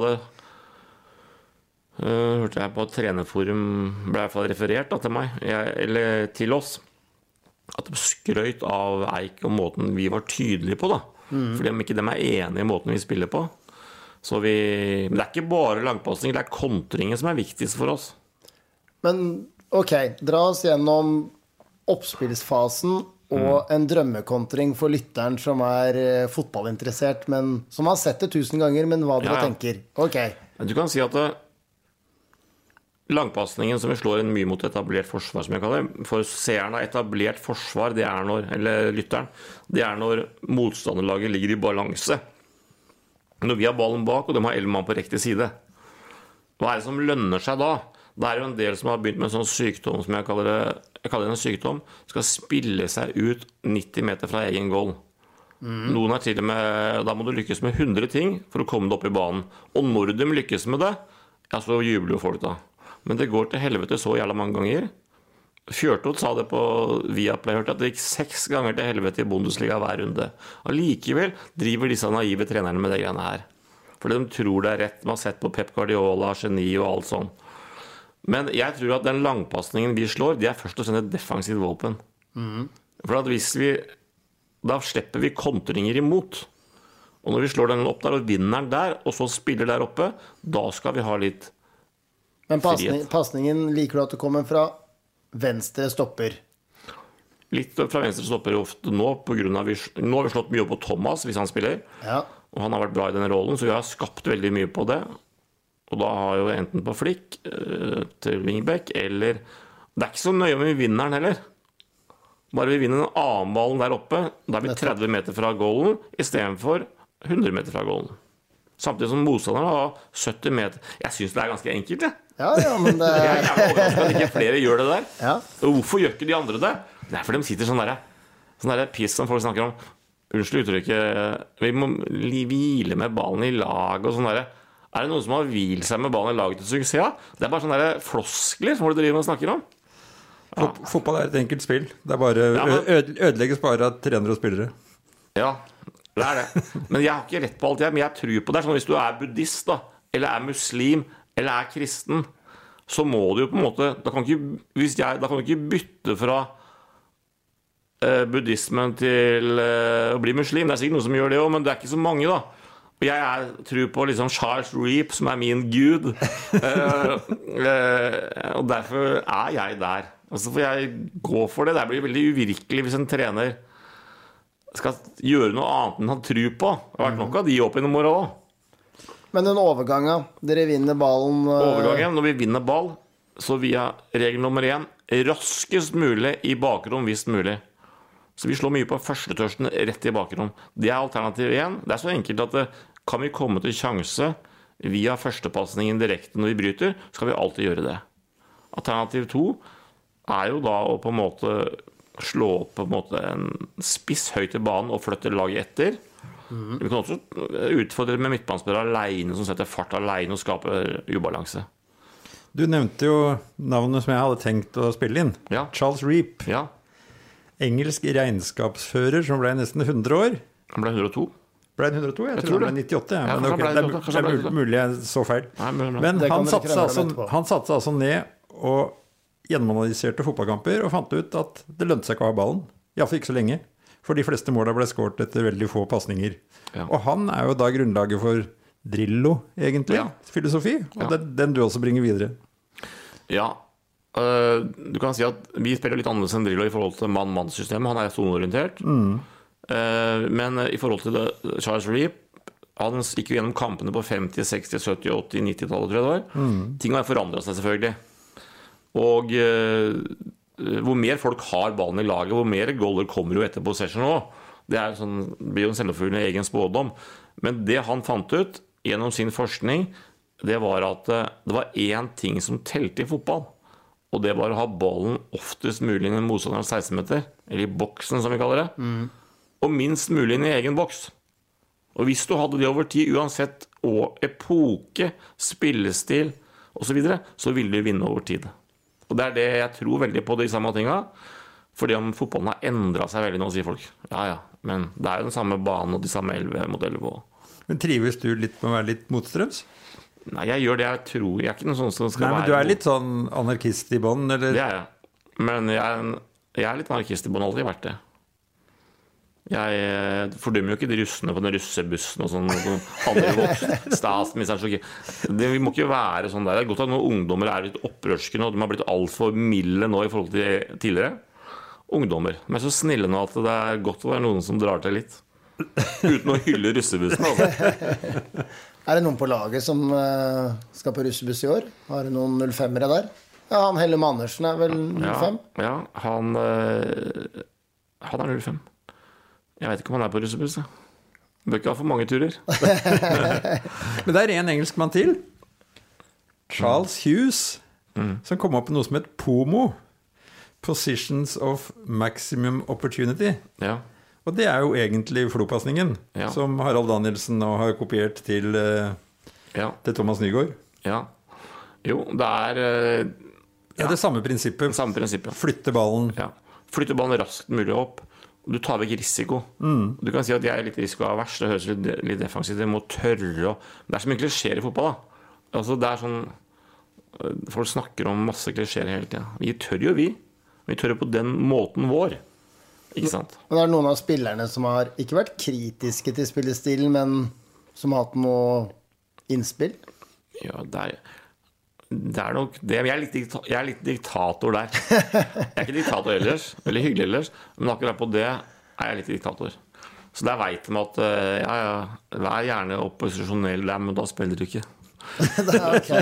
[SPEAKER 4] jeg på et trenerforum, ble I hvert fall referert da, til meg, eller til oss, at de skrøyt av Eik og måten vi var tydelige på da. Fordi om ikke de enige I måten vi spiller på. Men det ikke bare langpassing, det kontringen som viktigst for oss.
[SPEAKER 3] Men ok, dra oss gjennom oppspillsfasen og en drømmekontring for lytteren som fotballinteressert, men som har sett det 1000 ganger, men hva dere tenker. Ok.
[SPEAKER 4] Du kan si at langpassningen som vi slår mye mot etablert forsvar, som jeg kaller det, for seerne etablert forsvar, det når, eller lytteren, det når motstanderlaget ligger I balanse. Når vi har ballen bak, og de har 11 mann på riktig side. Hva det som lønner seg da? Det jo en del som har begynt med en sånn sykdom som jeg kaller det en sykdom, skal spille seg ut 90 meter fra egen goal. Noen til og med, da må du lykkes med 100 ting for å komme deg opp I banen. Og når de lykkes med det, ja, så jubler jo folk da. Men det går til helvete så jævla mange ganger. Fjørtoft sa det på Viaplay, hørte at det gikk 6 ganger til helvete i Bundesliga hver runde. Og likevel driver disse naive trenerne med det greiene her. Fordi de tror det er rett. Man har sett på Pep Guardiola, geni og alt sånn. Men jeg tror at den langpassningen vi slår, det er først og fremst et defensivt våpen. For at da slipper vi kontringer imot. Og når vi slår den opp der og vinner den der, og så spiller der oppe, da skal vi ha litt
[SPEAKER 3] Men passningen liker du at det kommer fra venstre stopper?
[SPEAKER 4] Litt fra venstre stopper ofte nå, på grunn av nå har vi slått mye opp på Thomas hvis han spiller.
[SPEAKER 3] Ja.
[SPEAKER 4] Og han har vært bra i den rollen, så vi har skapt veldig mye på det. Og da har jo enten på flikk til wingback, eller det er ikke så nøye om vi vinner den heller. Bare vi vinner den annen ballen der oppe, da er vi 30 meter fra goalen, i stedet for 100 meter fra goalen. Samtidig som motstanderen har 70 meter. Jeg synes det er ganske enkelt, jeg.
[SPEAKER 3] Ja, men det
[SPEAKER 4] Jeg er overrasket at ikke flere gjør det der.
[SPEAKER 3] Ja.
[SPEAKER 4] Og hvorfor gjør ikke de andre det? Det er fordi de sitter sånn der piss som folk snakker om. Unnskyld uttrykket, vi må hvile med ballen i lag og sånn der. Er det noen som har hvilt seg med ballen i laget til suksess? Det er bare sånne der floskler som du driver og snakker om. Ja.
[SPEAKER 5] Fotball er et enkelt spill. Det er bare ødelegges bare av trenere og spillere.
[SPEAKER 4] Ja, det er det. Men jeg har ikke rett på alt, men jeg tror på det. Sånn, hvis du er buddhist da, eller er muslim, eller er kristen, så må du jo på en måte da kan du ikke bytte fra buddhismen til å bli muslim. Det er sikkert noen som gjør det også, men det er ikke så mange da. Og jeg tror på liksom Charles Reap, som er min gud, og derfor er jeg der. Altså får jeg gå for det. Det blir veldig uvirkelig hvis en trener skal gjøre noe annet enn han tror på. Det har vært nok av de opp gjennom året også.
[SPEAKER 3] Men den overgangen, dere vinner ballen
[SPEAKER 4] Overgangen, når vi vinner ball, så via regel nummer 1, raskest mulig i bakrom hvis mulig. Så vi slår mye på førstetørsten rett i bakrom. Det er alternativ 1. Det er så enkelt at kan vi komme til sjanse via førstepassningen direkte når vi bryter, så skal vi alltid gjøre det. Alternativ 2 er jo da å på en måte slå opp på en måte en spiss høyt i banen og flytte laget etter. Vi kan også utfordre med midtbanespillere alene som setter fart alene og skaper ubalanse.
[SPEAKER 5] Du nevnte jo navnet som jeg hadde tenkt å spille inn.
[SPEAKER 4] Ja.
[SPEAKER 5] Charles Reap.
[SPEAKER 4] Ja,
[SPEAKER 5] Engelsk regnskapsfører som ble nesten 100 år.
[SPEAKER 4] han ble 102.
[SPEAKER 5] Ble han 102? Jeg tror han ble 98. Ja.
[SPEAKER 4] Ja,
[SPEAKER 5] Men
[SPEAKER 4] kanskje
[SPEAKER 5] ok,
[SPEAKER 4] han ble 98, kanskje han ble
[SPEAKER 5] det er mulig jeg så feil.
[SPEAKER 4] Nei, men
[SPEAKER 5] Men
[SPEAKER 3] Det kan
[SPEAKER 5] han
[SPEAKER 3] dere
[SPEAKER 5] satte
[SPEAKER 3] kreve dem etterpå.
[SPEAKER 5] altså ned og gjennomanalyserte fotballkamper og fant ut at det lønte seg ikke å ha ballen. I hvert fall ikke så lenge. For de fleste målene ble skåret etter veldig få passninger.
[SPEAKER 4] Ja.
[SPEAKER 5] Og han er jo da grunnlaget for Drillo, egentlig,
[SPEAKER 4] Ja.
[SPEAKER 5] filosofi. Og
[SPEAKER 4] Ja.
[SPEAKER 5] den du også bringer videre.
[SPEAKER 4] Ja, du kan si at vi spiller litt annerledes enn Drillo i forhold til mann-mann-systemet. Han er soneorientert. Men i forhold til Charles Reap, han gikk jo gjennom kampene på 50-, 60-, 70-, 80-, 90-tallet, tror jeg det var. Ting har forandret seg selvfølgelig. Og hvor mer folk har ballen i laget, hvor mer goller kommer jo etter possession nå. Det blir jo en selvoppfyllende egen spådom. Men det han fant ut gjennom sin forskning, det var at det var én ting som telte i fotball. Og det var å ha ballen oftest mulig innen motstanderens 16-meter, eller i boksen som vi kaller det, og minst mulig inn i egen boks. Og hvis du hadde det over tid, uansett epoke, spillestil og så videre, så ville du vinne over tid. Og det er det jeg tror veldig på de samme tingene. Fordi om fotballen har endret seg veldig nå, sier folk. Ja, men det er jo den samme banen og de samme 11-modeller på.
[SPEAKER 5] Men trives du litt med å være litt motstrøms?
[SPEAKER 4] Nei, jeg gjør det jeg tror. Jeg er ikke noen sånn som skal
[SPEAKER 5] Nei, men
[SPEAKER 4] være...
[SPEAKER 5] du er litt sånn anarkist i bånd, eller?
[SPEAKER 4] Det er jeg. Men jeg er litt anarkist i bånd, alltid vært det. Jeg fordømmer jo ikke de russene på den russebussen og sånn andre voksne. Statsministeren så ikke. Vi må ikke være sånn der. Det er godt at noen ungdommer er litt opprørske nå. De har blitt alt for milde nå i forhold til tidligere. Ungdommer. De er så snille nå at det er godt å være noen som drar til litt. Uten å hylle russebussen, altså.
[SPEAKER 3] Er det noen på laget som skal på russebuss i år? Har du noen 05-ere der? Ja, han Hellum Andersen er vel 05?
[SPEAKER 4] Ja, han er 05. Jeg vet ikke om han er på russebuss. Bør ikke ha for mange turer.
[SPEAKER 5] Men det er en engelskmann til. Charles Hughes, som kom opp med noe som het POMO. Positions of Maximum Opportunity.
[SPEAKER 4] Ja.
[SPEAKER 5] Og det er jo egentlig flopasningen,
[SPEAKER 4] Ja.
[SPEAKER 5] som Harald Danielsen nå har kopiert til Thomas Nygaard.
[SPEAKER 4] Ja. Jo, det er
[SPEAKER 5] Det samme prinsippet.
[SPEAKER 4] samme prinsipp, ja.
[SPEAKER 5] Flytte ballen.
[SPEAKER 4] Ja. Flytte ballen raskt mulig opp. Du tar vekk risiko. Du kan si at jeg er litt risikoavers. Det høres litt defensivt. Det må tørre å... Det er så mye klisjeer i fotball, da. Altså, det er sånn... Folk snakker om masse klisjeer hele tiden. Vi tør jo, vi. Vi tør jo på den måten vår. Ikke sant?
[SPEAKER 3] Men det er noen av spillerne som har ikke vært kritiske til spillestilen, men som har hatt noe innspill?
[SPEAKER 4] Ja, det er nok det. Jeg er litt diktator der. Jeg er ikke diktator ellers, veldig hyggelig ellers, men akkurat på det er jeg litt diktator. Så der vet de at vær gjerne opposisjonell der, men da spiller du ikke. Det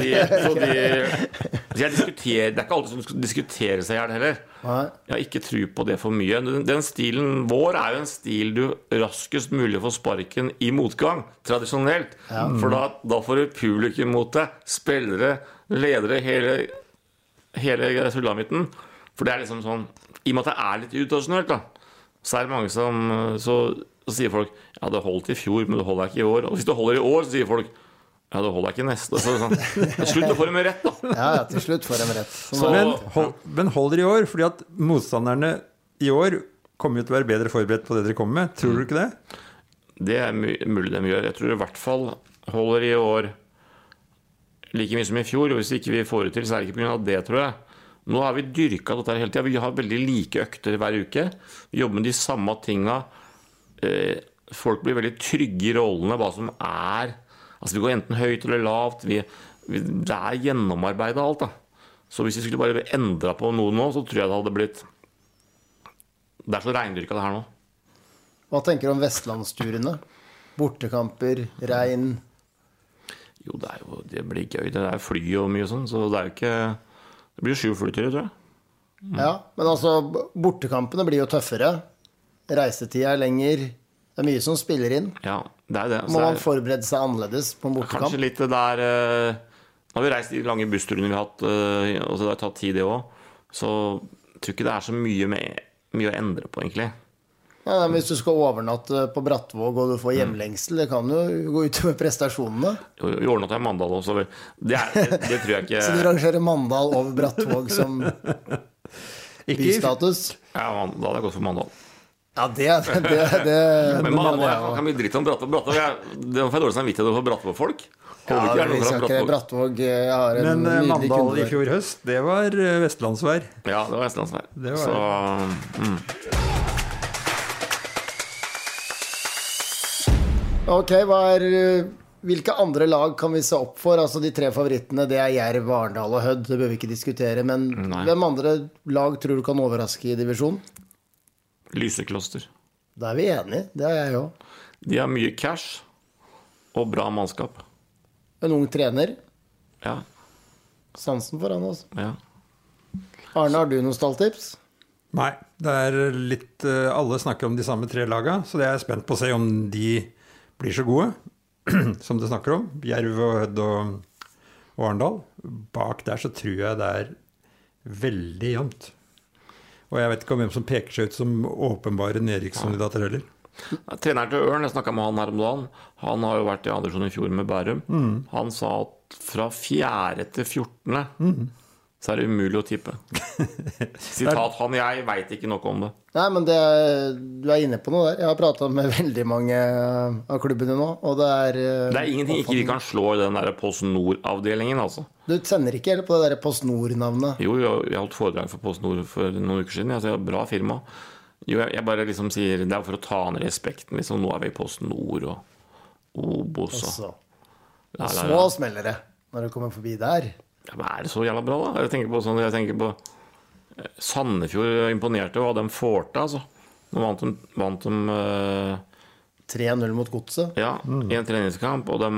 [SPEAKER 4] er ikke alltid som skal diskutere seg her heller. Jeg har ikke tro på det for mye. Den stilen vår er jo en stil du raskest mulig får sparken i motgang, tradisjonelt. For da får du publikum mot deg, spillere, ledere, hele sulamitten. For det er liksom sånn, i og med at det er litt utradisjonelt da, så er det mange som så sier folk, ja det holdt i fjor, men det holder ikke i år. Og hvis det holder i år, så sier folk, ja, det holder ikke neste. Sånn. Slutt å få dem rett, da.
[SPEAKER 3] Ja, til slutt får de rett.
[SPEAKER 5] Men holder i år, fordi at motstanderne i år kommer jo til å være bedre forberedt på det dere kommer med. Tror du ikke det?
[SPEAKER 4] Det er mulig de gjør. Jeg tror i hvert fall holder i år like mye som i fjor. Og hvis ikke vi får det til, så er det ikke på grunn av det, tror jeg. Nå har vi dyrket dette hele tiden. Vi har veldig like økter hver uke. Vi jobber med de samme tingene. Folk blir veldig trygge i rollene, hva som er. Altså vi går enten høyt eller lavt. Det er gjennomarbeidet alt da. Så hvis vi skulle bare endre på noe nå, så tror jeg det hadde blitt... Det er så regndyrket det her nå.
[SPEAKER 3] Hva tenker du om vestlandsturene? Bortekamper, regn?
[SPEAKER 4] Jo, det blir gøy. Det er fly og mye sånn, så det er jo ikke... Det blir 7 flyturer, tror jeg.
[SPEAKER 3] Ja, men altså, bortekampene blir jo tøffere. Reisetiden er lenger. Det er mye som spiller inn.
[SPEAKER 4] Ja, det er det.
[SPEAKER 3] Må man forberede seg annerledes på en bortekamp?
[SPEAKER 4] Kanskje litt det der... Nå har vi reist de lange bussturene vi har hatt, og så det har tatt tid det også. Så jeg tror ikke det er så mye å endre på, egentlig.
[SPEAKER 3] Ja, men hvis du skal overnatte på Brattvåg og du får hjemlengsel, det kan jo gå utover prestasjonene.
[SPEAKER 4] Jo, vi overnatter i Mandal også. Det tror jeg ikke...
[SPEAKER 3] Så du rangerer Mandal over Brattvåg som bystatus?
[SPEAKER 4] Ja, da hadde jeg gått for Mandal.
[SPEAKER 3] Ja, det
[SPEAKER 4] men man kan mye dritt om Brattvåg. Det var for dårlig samvittighet for Brattvåg-folk.
[SPEAKER 3] Ja, vi skal ikke Brattvåg.
[SPEAKER 5] Men Mandal i fjor høst, det var vestlandsvær.
[SPEAKER 4] Ja, det var vestlandsvær.
[SPEAKER 3] Ok, hvilke andre lag kan vi se opp for? Altså de 3 favorittene, det er Jerv, Arendal og Hødd. Det bør vi ikke diskutere. Men hvem andre lag tror du kan overraske i divisjonen?
[SPEAKER 4] Lysekloster.
[SPEAKER 3] Da er vi enige, det er jeg også.
[SPEAKER 4] De har mye cash og bra mannskap.
[SPEAKER 3] En ung trener.
[SPEAKER 4] Ja.
[SPEAKER 3] Sansen for han også.
[SPEAKER 4] Ja.
[SPEAKER 3] Arne, har du noen stalltips?
[SPEAKER 5] Nei, det er litt alle snakker om de samme 3 laga, så det er jeg spent på å se om de blir så gode som det snakker om. Jerv og Hødd og Arendal. Bak der så tror jeg det er veldig jevnt. Og jeg vet ikke om hvem som peker seg ut som åpenbare nedrykkskandidater heller.
[SPEAKER 4] Treneren til Ørn, jeg snakket med han her om dagen. Han har jo vært i andre divisjon i fjor med Bærum. Han sa at fra 4. til 14. Så er det umulig å tippe. Sitat han, jeg vet ikke noe om det.
[SPEAKER 3] Nei, men du er inne på noe der. Jeg har pratet med veldig mange av klubbene nå, og det er
[SPEAKER 4] ingenting ikke vi kan slå i den der Post Nord-avdelingen, altså. Du
[SPEAKER 3] sender ikke heller på det der Post Nord-navnet?
[SPEAKER 4] Jo, jeg holdt foredrag for Post Nord for noen uker siden. Jeg sier, bra firma. Jo, jeg bare liksom sier, det er for å ta ned respekten, liksom. Nå er vi i Post Nord og Obos.
[SPEAKER 3] Og så smeller det når du kommer forbi der.
[SPEAKER 4] Ja, men er det så jævla bra da? Jeg tenker på Sandefjord imponerte hva de får til, altså. Nå vant de
[SPEAKER 3] 3-0 mot Godset.
[SPEAKER 4] Ja, i en treningskamp, og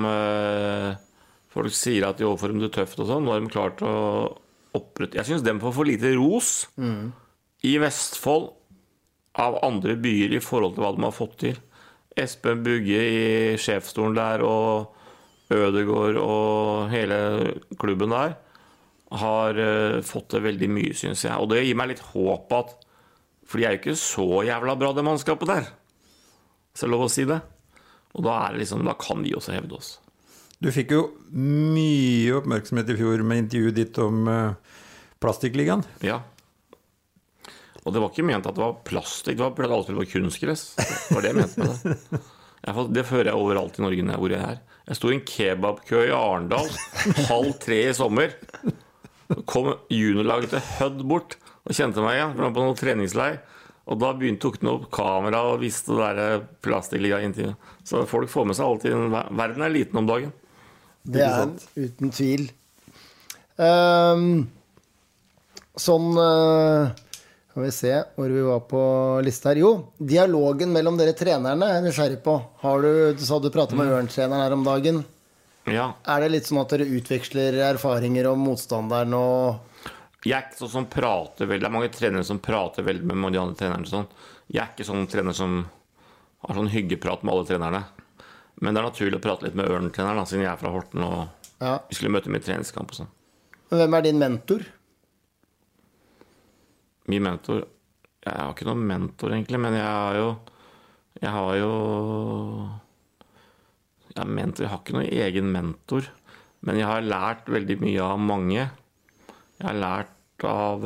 [SPEAKER 4] folk sier at de overfor dem det tøft og sånn. Nå har de klart å opprette. Jeg synes de får for lite ros i Vestfold av andre byer i forhold til hva de har fått til. Espen Bugge i sjefsstolen der, og Ødegård og hele klubben der har fått det veldig mye, synes jeg. Og det gir meg litt håp at, for de er jo ikke så jævla bra det mannskapet der, så er det lov å si det. Og da er det liksom, da kan vi også hevde oss.
[SPEAKER 5] Du fikk jo mye oppmerksomhet i fjor med intervjuet ditt om plastikkligaen.
[SPEAKER 4] Ja. Og det var ikke ment at det var plastikk, det var fordi alle spiller på kunstgress. Det var det jeg mente med det. Det fører jeg overalt i Norge hvor jeg er. Jeg sto i en kebabkø i Arendal 2:30 i sommer. Kom juniorlaget til Hødd bort og kjente meg igjen, for det var på noen treningsleir. Og da tok den opp kamera og viste det der plastikkliga-intervjuet. Så folk får med seg alltid, verden er liten om dagen.
[SPEAKER 3] Det er uten tvil. Sånn Skal vi se hvor vi var på lista her. Jo, dialogen mellom dere trenerne er jeg nysgjerrig på. Du sa du pratet med Ørn-treneren her om dagen.
[SPEAKER 4] Ja. Er
[SPEAKER 3] det litt sånn at dere utveksler erfaringer om motstanderen og...
[SPEAKER 4] Jeg er ikke sånn som prater veldig. Det er mange trenere som prater veldig med de andre trenerne. Sånn. Jeg er ikke sånn trener som har sånn hyggeprat med alle trenerne. Men det er naturlig å prate litt med Ørn-treneren, siden jeg er fra Horten og vi skulle møte med treningskamp og sånn.
[SPEAKER 3] Men hvem er din mentor?
[SPEAKER 4] Min mentor? Jeg har ikke noen mentor egentlig, men jeg har jo Jeg har ikke noen egen mentor, men jeg har lært veldig mye av mange. Jeg har lært av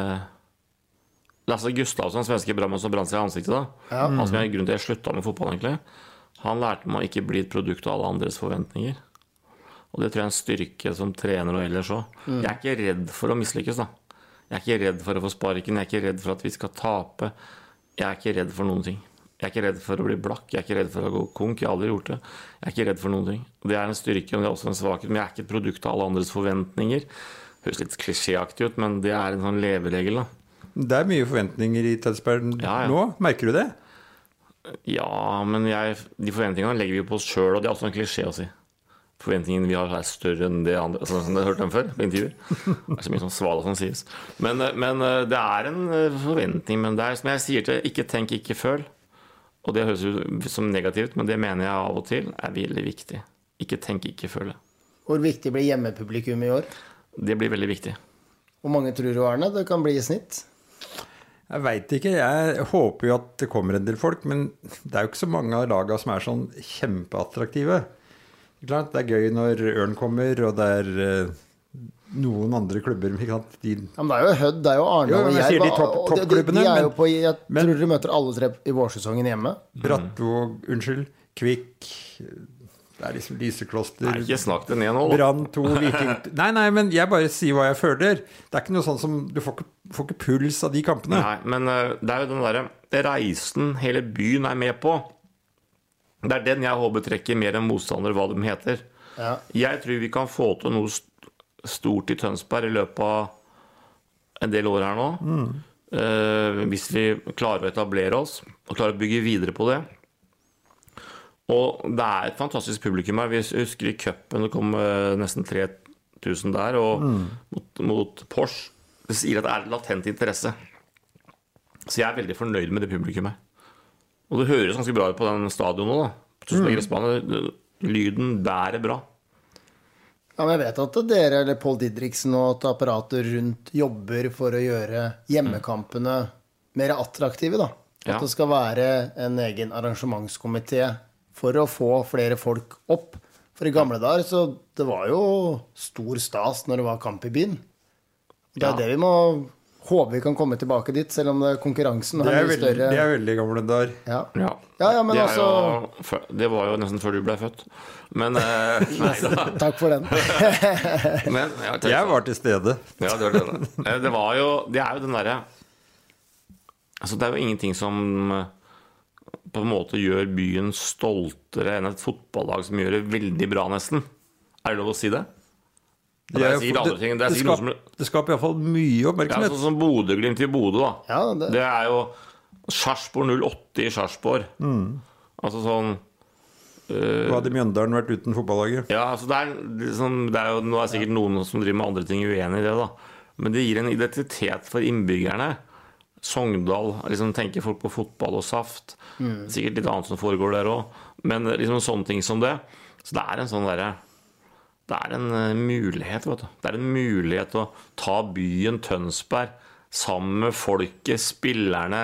[SPEAKER 4] Lasse Gustavsson, svenske brannmann som brant seg i ansiktet da. Han som er grunnen til at jeg sluttet med fotball egentlig. Han lærte meg å ikke bli et produkt av alle andres forventninger. Og det tror jeg er en styrke som trener og ellers også. Jeg er ikke redd for å mislykkes da. Jeg er ikke redd for å få sparken, jeg er ikke redd for at vi skal tape. Jeg er ikke redd for noen ting. Jeg er ikke redd for å bli blakk, jeg er ikke redd for å gå konk, jeg har aldri gjort det. Jeg er ikke redd for noen ting. Det er en styrke, men det er også en svakhet. Men jeg er ikke et produkt av alle andres forventninger. Det høres litt klisjéaktig ut, men det er en sånn leveregel da.
[SPEAKER 5] Det er mye forventninger i Tønsberg nå, merker du det?
[SPEAKER 4] Ja, men de forventningene legger vi på oss selv, og det er også en klisjé å si. Forventningene vi har er større enn det andre, som du har hørt dem før på intervjuer. Det er så mye sånn svala som sies. Men det er en forventning, men det er som jeg sier til, ikke tenk, ikke føl. Og det høres ut som negativt, men det mener jeg av og til er veldig viktig. Ikke tenk, ikke føl.
[SPEAKER 3] Hvor viktig blir hjemmepublikum i år?
[SPEAKER 4] Det blir veldig viktig.
[SPEAKER 3] Hvor mange tror du, Arne, det kan bli i snitt?
[SPEAKER 5] Jeg vet ikke, jeg håper jo at det kommer en del folk, men det er jo ikke så mange av lagene som er sånn kjempeattraktive. Det er gøy når Ørn kommer, og det er noen andre klubber.
[SPEAKER 3] Ja, men det er jo Hødd, det er jo Arendal og Jerv.
[SPEAKER 5] Toppklubbene.
[SPEAKER 3] Jeg tror dere møter alle tre i vårsesongen hjemme.
[SPEAKER 5] Brattvåg, Kvikk, det er liksom Lysekloster.
[SPEAKER 4] Nei, ikke snakk det ned nå.
[SPEAKER 5] Brann 2, Viking. Nei, men jeg bare sier hva jeg føler. Det er ikke noe sånn som, du får ikke puls av de kampene.
[SPEAKER 4] Nei, men det er jo den der reisen hele byen er med på. Det er den jeg håper trekker mer enn motstander, hva de heter.
[SPEAKER 3] Ja.
[SPEAKER 4] Jeg tror vi kan få til noe stort i Tønsberg i løpet av en del år her nå. Hvis vi klarer å etablere oss og klarer å bygge videre på det. Og det er et fantastisk publikum her. Vi husker i cupen, det kom nesten 3000 der, og mot Porsche. Det sier at det er latent interesse. Så jeg er veldig fornøyd med det publikummet. Og det høres ganske bra ut på den stadion nå da. Tønsberg gressbane, lyden der er bra.
[SPEAKER 3] Ja, men jeg vet at dere, eller Pål Didriksen og at apparater rundt jobber for å gjøre hjemmekampene mer attraktive da. At det skal være en egen arrangementskomité for å få flere folk opp. For i gamle dager, så det var jo stor stas når det var kamp i byen. Det er det vi må... Håper vi kan komme tilbake dit, selv om konkurransen er mye større.
[SPEAKER 5] Det er veldig gamle der.
[SPEAKER 3] Ja, men
[SPEAKER 4] det
[SPEAKER 3] altså...
[SPEAKER 4] Det var jo nesten før du ble født. Men...
[SPEAKER 3] Takk for den.
[SPEAKER 4] Men,
[SPEAKER 5] jeg var til stede.
[SPEAKER 4] Ja, det var det. Det er jo den der... Altså, det er jo ingenting som på en måte gjør byen stoltere enn et fotballag som gjør det veldig bra nesten. Er det lov å si det? Det
[SPEAKER 5] skaper i hvert fall mye oppmerksomhet.
[SPEAKER 4] Ja, sånn som Bodø-Glimt i Bodø da.
[SPEAKER 3] Ja,
[SPEAKER 4] det er jo Sarpsborg 08 i Sarpsborg. Altså sånn
[SPEAKER 5] Hva hadde Mjøndalen vært uten fotballaget?
[SPEAKER 4] Ja, altså det er jo, nå er sikkert noen som driver med andre ting uenig i det da. Men det gir en identitet for innbyggerne. Sogndal, liksom tenker folk på fotball og saft. Sikkert litt annet som foregår der også. Men liksom sånne ting som det. Så det er en sånn derre det er en mulighet, vet du. Det er en mulighet å ta byen Tønsberg sammen med folket, spillerne,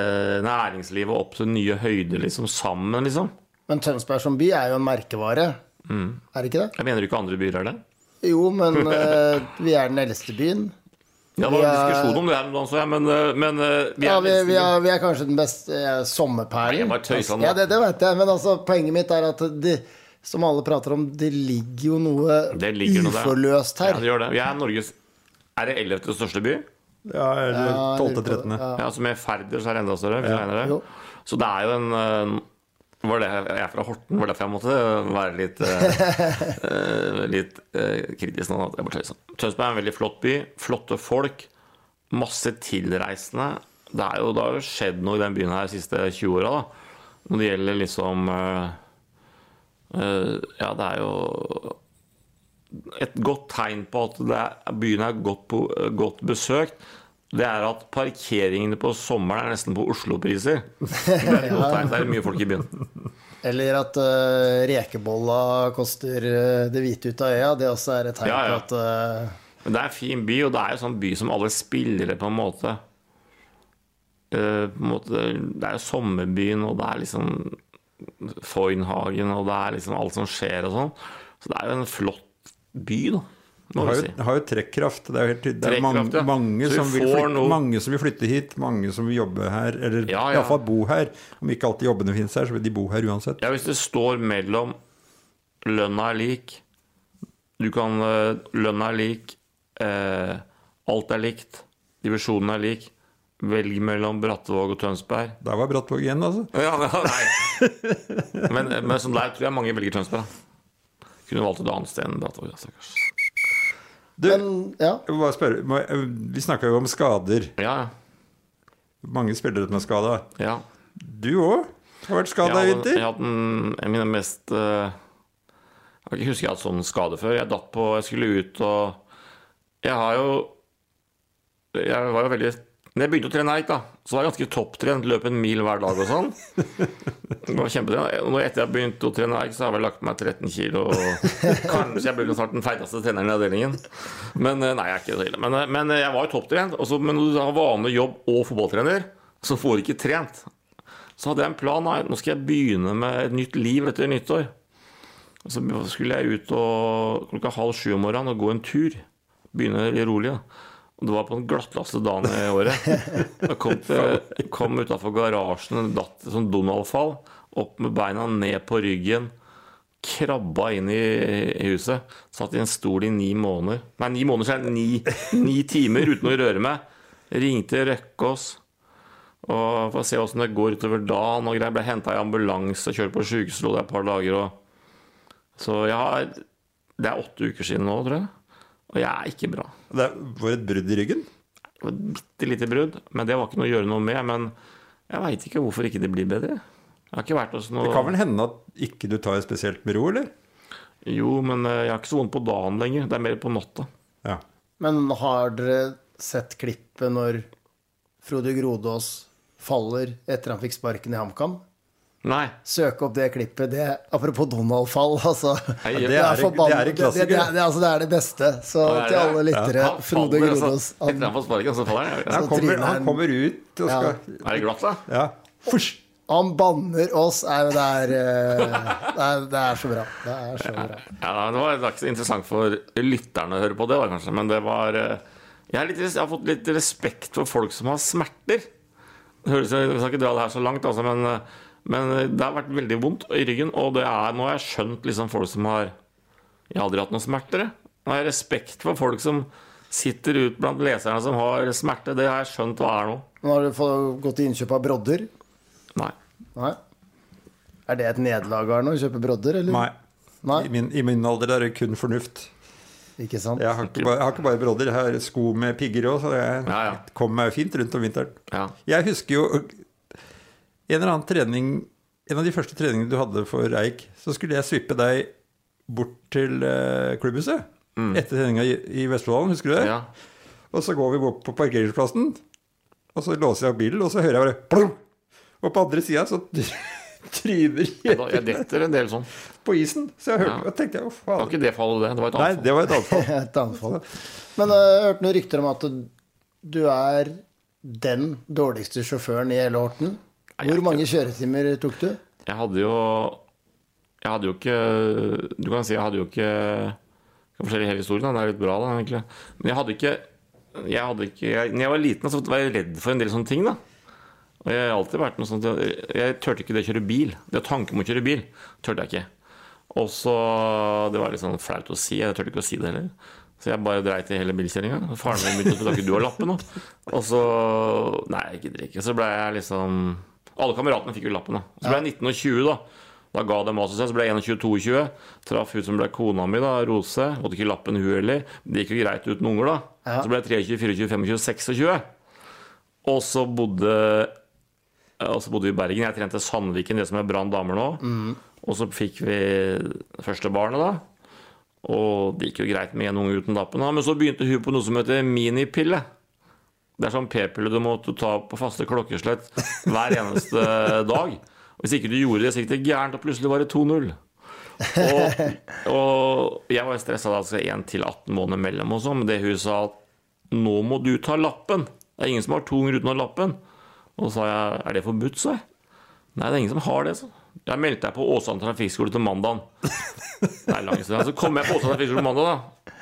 [SPEAKER 4] næringslivet opp til nye høyder, liksom, sammen, liksom.
[SPEAKER 3] Men Tønsberg som by er jo en merkevare. Er det ikke det?
[SPEAKER 4] Jeg mener ikke andre byer er det.
[SPEAKER 3] Jo, men vi er den eldste byen.
[SPEAKER 4] Ja, det var en diskusjon om det her, men
[SPEAKER 3] Vi er kanskje den beste sommerperlen.
[SPEAKER 4] Nei, jeg bare tøysa nå.
[SPEAKER 3] Ja, det vet jeg, men altså, poenget mitt er at som alle prater om, det ligger jo noe uforløst her.
[SPEAKER 4] Ja, det gjør det. Vi er Norges... Er det 11. største by?
[SPEAKER 5] Ja, eller 12.-13.
[SPEAKER 4] Ja, så med Færder så er det enda større. Hvis jeg mener det. Så det er jo en... Jeg er fra Horten, var derfor jeg måtte være litt kritisk nå. Tønsberg er en veldig flott by, flotte folk, masse tilreisende. Det har jo skjedd noe i den byen her de siste 20 årene da. Når det gjelder liksom ja, det er jo et godt tegn på at byen er godt besøkt. Det er at parkeringene på sommeren er nesten på Oslo-priser. Det er mye folk i byen.
[SPEAKER 3] Eller at rekebolla koster det hvite ut av øya. Det også er et tegn på at
[SPEAKER 4] Men det er en fin by, og det er jo sånn by som alle spillere på en måte. Det er jo sommerbyen, og det er liksom Foynhagen, og det er liksom alt som skjer og sånn. Så det er jo en flott by da.
[SPEAKER 5] Det har jo trekkraft. Det er mange som vil flytte hit, mange som vil jobbe her, eller i hvert fall bo her. Om ikke alltid jobbene finnes her, så vil de bo her uansett.
[SPEAKER 4] Ja, hvis det står mellom lønna er lik, lønna er lik, alt er likt, divisjonen er lik, velg mellom Brattvåg og Tønsberg.
[SPEAKER 5] Der var Brattvåg igjen, altså.
[SPEAKER 4] Ja, nei. Men som der tror jeg mange velger Tønsberg. Kunne valgt et annet sted enn Brattvåg, stakkars.
[SPEAKER 5] Jeg må bare spørre, vi snakket jo om skader.
[SPEAKER 4] Ja.
[SPEAKER 5] Mange spillere med skada.
[SPEAKER 4] Ja.
[SPEAKER 5] Du også har vært skadet i vinter?
[SPEAKER 4] Jeg har hatt mine mest jeg kan ikke huske jeg har hatt sånn skade før. Jeg skulle ut, og jeg var jo veldig... Når jeg begynte å trene eik da, så var jeg ganske topptrent, løp en mil hver dag og sånn. Det var kjempetrent. Og etter jeg begynte å trene eik, så har jeg vel lagt meg 13 kilo. Kanskje jeg ble snart den feiteste treneren i avdelingen. Men nei, jeg er ikke så ille. Men jeg var jo topptrent. Men når du har vanlig jobb og fotballtrener, så får du ikke trent. Så hadde jeg en plan. Nei, nå skal jeg begynne med et nytt liv etter nyttår. Og så skulle jeg ut klokka 6:30 om morgenen og gå en tur. Begynne rolig da. Og det var på den glattlaste dagen i året. Jeg kom utenfor garasjen, datt sånn Donald-fall, opp med beina ned på ryggen, krabba inn i huset, satt i en stol i 9 måneder. Nei, 9 måneder siden, 9 timer uten å røre meg. Ringte Røkkås, og for å se hvordan det går utover dagen, og greier, ble hentet i ambulanse, kjørt på sykehus, lå der et par dager. Så det er 8 uker siden nå, tror jeg. Og jeg er ikke bra.
[SPEAKER 5] Det var et brudd i ryggen?
[SPEAKER 4] Det var et bittelite brudd, men det var ikke noe å gjøre noe med. Men jeg vet ikke hvorfor ikke det blir bedre. Jeg har ikke vært hos noe...
[SPEAKER 5] Det kan vel hende at ikke du tar spesielt med ro, eller?
[SPEAKER 4] Jo, men jeg har ikke så vondt på dagen lenger. Det er mer på natta.
[SPEAKER 5] Ja.
[SPEAKER 3] Men har dere sett klippet når Frode Grodås faller etter han fikk sparken i HamKam?
[SPEAKER 4] Nei.
[SPEAKER 3] Søk opp det klippet. Det, apropos Donald-fall, altså.
[SPEAKER 5] Det er en klassiker.
[SPEAKER 3] Det er det beste. Så til alle lyttere, Frode Grodås.
[SPEAKER 4] Etter han får sparken, så faller han.
[SPEAKER 5] Han kommer ut og skal...
[SPEAKER 4] Er det glatt da?
[SPEAKER 5] Ja. Fush!
[SPEAKER 3] Han banner oss. Det er så bra. Det er så bra.
[SPEAKER 4] Ja, det var ikke så interessant for lytterne å høre på det, kanskje. Men det var... Jeg har fått litt respekt for folk som har smerter. Vi skal ikke dra det her så langt, altså, men det har vært veldig vondt i ryggen. Og nå har jeg skjønt liksom folk som har... Jeg har aldri hatt noen smerter. Nå har jeg respekt for folk som sitter ut blant leserne som har smerte. Det har jeg skjønt hva er nå.
[SPEAKER 3] Nå har du gått til innkjøp av brodder?
[SPEAKER 4] Nei.
[SPEAKER 3] Er det et nederlag å kjøpe brodder, eller?
[SPEAKER 5] Nei. I min alder er det kun fornuft.
[SPEAKER 3] Ikke sant?
[SPEAKER 5] Jeg har ikke bare brodder. Jeg har sko med pigger også, så jeg kommer meg fint rundt om vinteren.
[SPEAKER 4] Ja.
[SPEAKER 5] Jeg husker jo en eller annen trening, en av de første treningene du hadde for Eik, så skulle jeg svippe deg bort til klubbhuset etter treninga i Vestfoldhallen, husker du det? Ja. Og så går vi bort på parkeringsplassen, og så låser jeg opp bilen, og så hører jeg bare plum! Og på andre siden så tryner
[SPEAKER 4] jeg detter en del sånn
[SPEAKER 5] på isen, så jeg hørte, tenkte jeg,
[SPEAKER 4] det var ikke det fallet det var et annet fall.
[SPEAKER 5] Nei, det var et annet fall.
[SPEAKER 3] Et annet fall. Men jeg har hørt noen rykter om at du er den dårligste sjåføren i hele Horten. Hvor mange kjøretimer tok du?
[SPEAKER 4] Jeg hadde jo Jeg hadde jo ikke Du kan si jeg hadde jo ikke Jeg kan fortelle hele historien, da. Det litt bra, da, egentlig. Men jeg når jeg var liten, så var jeg redd for en del sånne ting, da. Og jeg har alltid vært noe sånt Jeg tørte ikke det å kjøre bil. Det å tanke om å kjøre bil tørte jeg ikke. Og så Det var litt sånn flaut å si. Jeg tørte ikke å si det heller. Så jeg bare dreit i hele bilkjøringa. Faren min begynte å spørre: du har lappen nå? Og så Nei, jeg gidder ikke. Så ble jeg liksom Alle kameratene fikk jo lappen, da. Så ble jeg 19 og 20, da. Da ga det masse seg. Så ble jeg 21-22. Traff hun som ble kona mi, da, Rose. Hadde ikke lappen, hun heller. Det gikk jo greit uten unger, da. Så ble jeg 23, 24, 25, 26. Og så bodde vi i Bergen. Jeg trente Sandviken, det som er Brann damer nå. Og så fikk vi første barnet, da. Og det gikk jo greit med en unge uten lappen, da. Men så begynte hun på noe som heter minipille. Det er sånn p-pille du måtte ta på faste klokkeslett hver eneste dag. Hvis ikke du gjorde det, så gikk det gærent, og plutselig var det 2-0. Og jeg var stresset da, så 1 til 18 måneder mellom og sånn. Men det hun sa, at nå må du ta lappen. Det er ingen som har 2 unger uten å ha lappen. Og så sa jeg: er det forbudt, sa jeg? Nei, det er ingen som har det, så. Jeg meldte deg på Åsane trafikkskole til mandagen. Det er langt siden. Så kom jeg på Åsane trafikkskole mandag, da.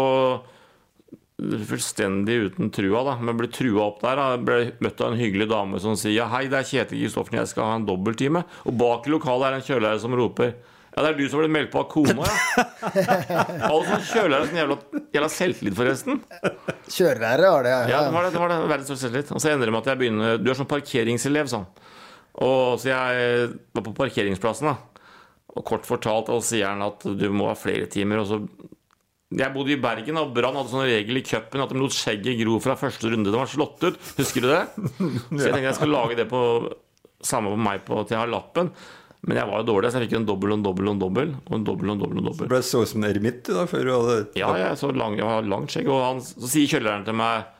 [SPEAKER 4] Og fullstendig uten trua, da. Men ble trua opp der, da. Ble møtt av en hyggelig dame som sier: ja, hei, det er Kjetil Kristoffersen, jeg skal ha en dobbelttime. Og bak i lokalet er en kjørelærer som roper: ja, det er du som ble meldt på av kona, ja. Alle sånne kjørelærer som jævla selvtillit, forresten.
[SPEAKER 3] Kjørelærere har det,
[SPEAKER 4] ja. Det var det verdens største selvtillit. Og så ender det med at jeg begynner: du er sånn parkeringselev, sånn. Og så jeg var på parkeringsplassen, da. Og kort fortalt, og sier han at du må ha flere timer. Og så Jeg bodde i Bergen, og Brann hadde sånn regel i cupen at de lot skjegget gro fra første runde. Det var slått ut. Husker du det? Så jeg tenkte jeg skal lage det samme på meg til jeg har lappen. Men jeg var jo dårlig, så jeg fikk en dobbel og en dobbel og en dobbel. Og en dobbel og en dobbel og en dobbel.
[SPEAKER 5] Det ble så som en eremitt da, før du hadde...
[SPEAKER 4] Ja, jeg har langt skjegg. Og så sier kjøleren til meg...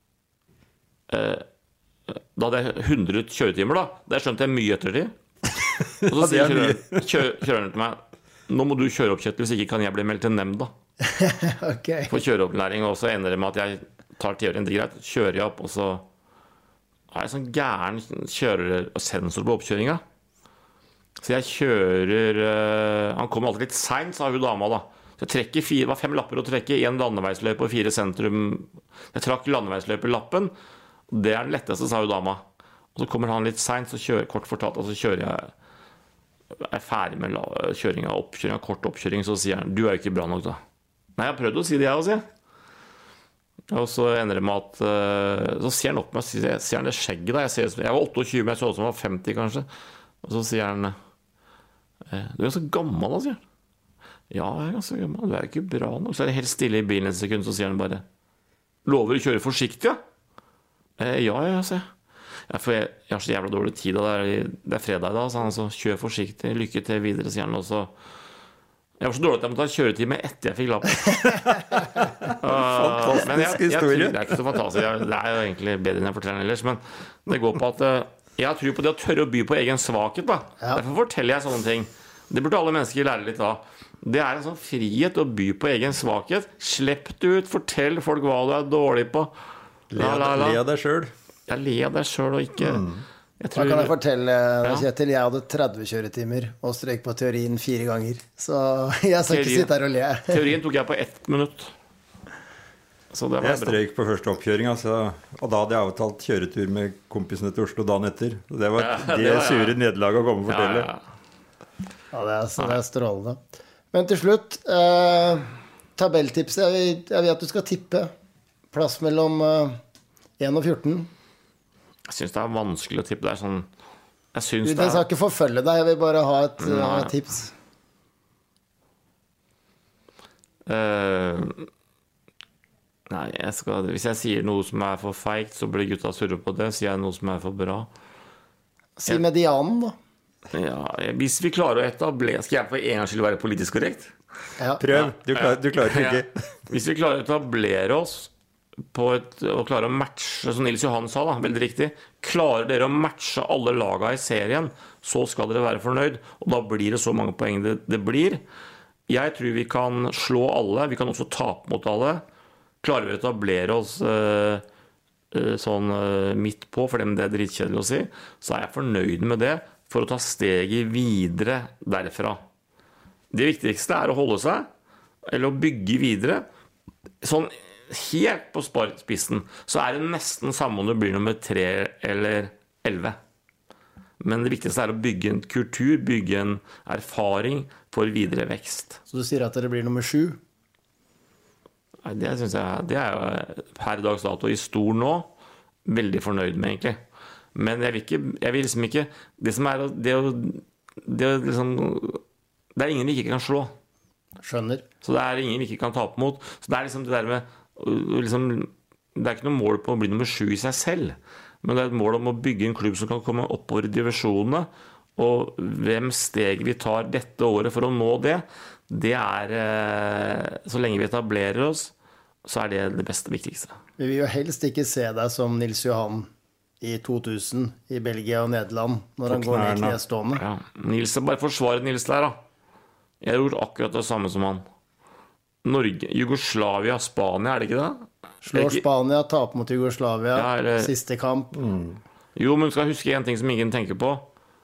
[SPEAKER 4] Da hadde jeg 100 kjøretimer, da. Det skjønte jeg mye ettertid. Og så sier kjøreren til meg: nå må du kjøre opp, Kjetil, hvis ikke kan jeg bli meldt til nemnda.
[SPEAKER 3] Okay.
[SPEAKER 4] For kjøreopplæring. Og så ender det med at jeg tar teorien, det er greit. Kjører jeg opp, og så har jeg sånn gæren sensor på oppkjøringa. Så jeg kjører Han kommer alltid litt sent, sa hun dama, da. Så jeg trekker det var 5 lapper å trekke, 1 landeveisløype og 4 sentrum. Jeg trakk landeveisløype-lappen. Det er den letteste, sa hun dama. Og så kommer han litt sent, så kort fortalt, og så kjører jeg er ferdig med kjøringa, kort oppkjøring. Så sier han: du er jo ikke bra nok, da. Nei, jeg har prøvd å si det, jeg også. Og så ender det med at så sier han opp meg, sier han det skjegget, da. Jeg var 28, men jeg så ut som jeg var 50, kanskje. Og så sier han: du er så gammel, da, sier han. Ja, jeg er ganske gammel. Du er jo ikke bra nok. Så er det helt stille i bilen et sekund, så sier han bare: lover du å kjøre forsiktig, ja? Ja, sier jeg. Ja, for jeg har så jævla dårlig tid, og det er fredag da, så han så kjør forsiktig, lykke til videre, sier han også. Jeg var så dårlig at jeg måtte ha kjøretime etter jeg fikk lappen.
[SPEAKER 5] Fantastisk historie.
[SPEAKER 4] Det er ikke så fantastisk, det er jo egentlig bedre enn jeg forteller ellers, men det går på at jeg tror på det å tørre å by på egen svakhet, da. Ja. Derfor forteller jeg sånne ting. Det burde alle mennesker lære litt av. Det er en sånn frihet å by på egen svakhet. Slipp det ut, fortell folk hva du er dårlig på.
[SPEAKER 5] Le av deg selv.
[SPEAKER 4] Jeg le av deg selv og ikke
[SPEAKER 3] Da kan jeg fortelle, Kjetil, jeg hadde 30 kjøretimer og strøk på teorien 4 ganger. Så jeg skal ikke sitte her og le.
[SPEAKER 4] Teorien tok jeg på 1 minutt. Så det var
[SPEAKER 5] jeg strøk på første oppkjøring, altså, og da hadde jeg avtalt kjøretur med kompisene til Oslo dagen etter. Det var det sure nederlaget å komme og fortelle.
[SPEAKER 3] Ja, det er strålende. Men til slutt, tabelltips. Jeg vet at du skal tippe plass mellom 1 og 14.
[SPEAKER 4] Jeg synes det er vanskelig å tippe. Det er sånn
[SPEAKER 3] jeg skal ikke forfølge deg, jeg vil bare ha et tips.
[SPEAKER 4] Nei, hvis jeg sier noe som er for feigt, så blir gutta surre på det. Sier jeg noe som er for bra,
[SPEAKER 3] si medianen, da.
[SPEAKER 4] Ja, hvis vi klarer å etablere... Skal jeg for en gang skyld være politisk korrekt?
[SPEAKER 5] Ja. Prøv, du klarer ikke.
[SPEAKER 4] Hvis vi klarer å etablere oss og klarer å matche, som Nils Johan sa da, veldig riktig, klarer dere å matche alle laga i serien, så skal dere være fornøyd, og da blir det så mange poeng det blir. Jeg tror vi kan slå alle, vi kan også tape mot alle. Klarer vi å etablere oss sånn midt på, for dem det er dritkjedelig å si, så er jeg fornøyd med det, for å ta steget videre derfra. Det viktigste å holde seg, eller å bygge videre. Sånn helt på spissen, så det nesten samme om det blir nummer 3 eller 11. Men det viktigste å bygge en kultur, bygge en erfaring for videre vekst.
[SPEAKER 3] Så du sier at det blir nummer 7?
[SPEAKER 4] Nei, det synes jeg, det jo per dags dato i stor nå, veldig fornøyd med egentlig. Men jeg vil liksom ikke, det som det liksom, det ingen vi ikke kan slå.
[SPEAKER 3] Skjønner.
[SPEAKER 4] Så det ingen vi ikke kan tape mot. Så det liksom det der med, liksom, det ikke noe mål på å bli nummer 7 i seg selv, men det et mål om å bygge en klubb som kan komme oppover i divisjonene, og hvem steg vi tar dette året for å nå det, det så lenge vi etablerer oss, så det det beste, viktigste.
[SPEAKER 3] Vi vil jo helst ikke se deg som Nils Johan i 2000 i Belgia og Nederland, når han går ned knestående.
[SPEAKER 4] Ja, Nils, bare forsvare Nils der da. Jeg har gjort akkurat det samme som han. Norge, Jugoslavia, Spania, det ikke det?
[SPEAKER 3] Slår Spania, taper mot Jugoslavia, siste kamp.
[SPEAKER 4] Jo, men du skal huske en ting som ingen tenker på.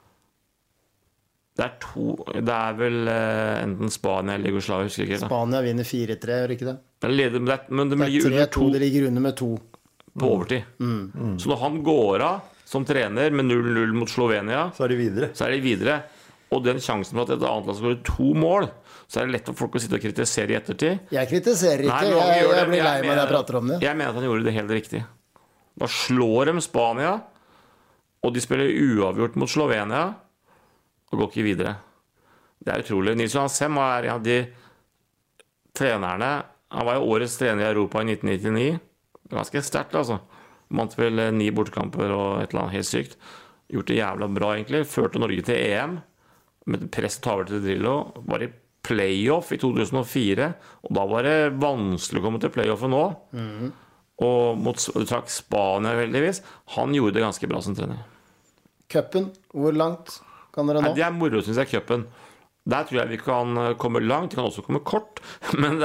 [SPEAKER 4] Det vel enten Spania eller Jugoslavia, husker jeg ikke.
[SPEAKER 3] Spania vinner 4-3, gjør ikke det?
[SPEAKER 4] Men de ligger under 2.
[SPEAKER 3] Det ligger under med 2.
[SPEAKER 4] På overtid. Så når han går av som trener med 0-0 mot Slovenia,
[SPEAKER 5] så de videre. Og den sjansen for at et annet land skal gjøre 2 mål, så det lett for folk å sitte og kritisere i ettertid.
[SPEAKER 3] Jeg kritiserer ikke, jeg blir lei meg når jeg prater om det.
[SPEAKER 4] Jeg mener at han gjorde det helt riktig. Da slår de Spania, og de spiller uavgjort mot Slovenia, og går ikke videre. Det utrolig. Nils Johan Sem en av de trenerne, han var jo årets trener i Europa i 1999. Ganske sterkt, altså. Vant vel 9 bortkamper og et eller annet helt sykt. Gjort det jævla bra, egentlig. Førte Norge til EM, med press taver til Drillo. Var i playoff i 2004, og da var det vanskelig å komme til playoffen nå. Og trakk Spania veldigvis. Han gjorde det ganske bra som trener.
[SPEAKER 3] Cupen, hvor langt kan dere nå?
[SPEAKER 4] Det moro, synes jeg, cupen. Der tror jeg vi kan komme langt, det kan også komme kort, men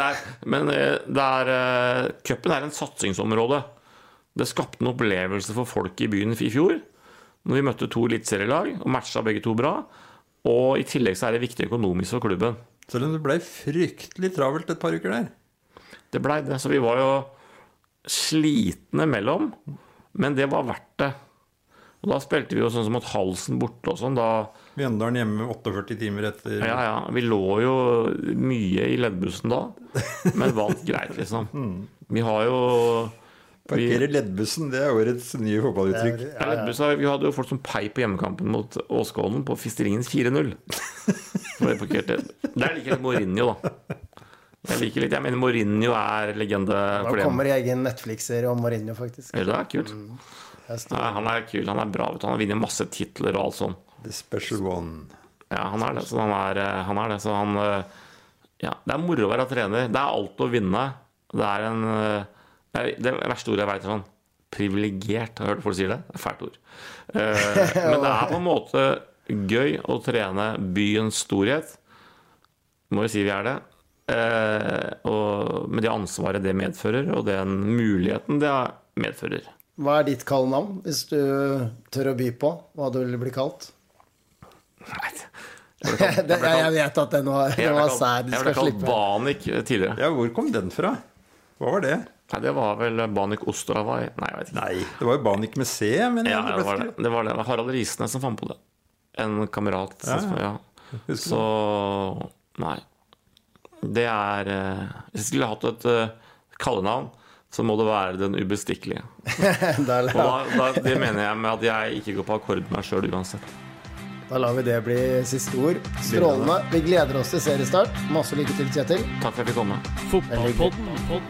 [SPEAKER 4] cupen en satsingsområde. Det skapte en opplevelse for folk i byen i fjor, når vi møtte 2 eliteserielag, og matcha begge 2 bra, og i tillegg så det viktig økonomisk for klubben.
[SPEAKER 5] Så det ble fryktelig travelt et par uker der?
[SPEAKER 4] Det ble det, så vi var jo slitne mellom, men det var verdt det. Og da spilte vi jo sånn som at halsen borte og sånn, da...
[SPEAKER 5] Mjøndalen hjemme 48 timer etter...
[SPEAKER 4] Ja, vi lå jo mye i leddbussen da, men vant greit, liksom. Vi har jo...
[SPEAKER 5] Parkere leddbussen, det årets nye fotballuttrykk.
[SPEAKER 4] Ja, leddbussen, vi hadde jo folk som pei på hjemmekampen mot Åskålen på Fisteringens 4-0. Der liker jeg Mourinho, da. Jeg mener Mourinho legende for det.
[SPEAKER 3] Nå kommer egen Netflix-serie om Mourinho, faktisk.
[SPEAKER 4] Det kult. Nei, han kul, han bra, vet du. Han har vinner masse titler og alt sånn.
[SPEAKER 5] The special one.
[SPEAKER 4] Ja, han det, så han det, så han ja, det moro å være trener. Det alt å vinne. Det verste ordet jeg vet sånn privilegert, har jeg hørt folk si det? Det fælt ord. Men det på en måte gøy å trene byens storhet. Må jo si vi det. Og med det ansvaret det medfører, og den muligheten det medfører.
[SPEAKER 3] Hva ditt kallenavn, hvis du tør å by på? Hva du vil bli kalt?
[SPEAKER 4] Nei,
[SPEAKER 3] jeg vet at den var sær.
[SPEAKER 4] Jeg ble kalt Banik tidligere.
[SPEAKER 5] Ja, hvor kom den fra? Hva var det?
[SPEAKER 4] Nei, det var vel Banik Ostrava. Nei, jeg vet ikke.
[SPEAKER 5] Nei, det var jo Banik Museet, men...
[SPEAKER 4] Ja, det var det. Harald Risnes som fant på det. En kamerat. Ja. Så, nei. Det hvis jeg skulle hatt et kallenavn, så må det være den ubestikkelige. Og det mener jeg med at jeg ikke går på akkord med meg selv uansett.
[SPEAKER 3] Da lar vi det bli siste ord. Strålende. Vi gleder oss til seriestart. Masse lykke til, Kjetil.
[SPEAKER 4] Takk for at jeg fikk komme.
[SPEAKER 1] Fotballpodden.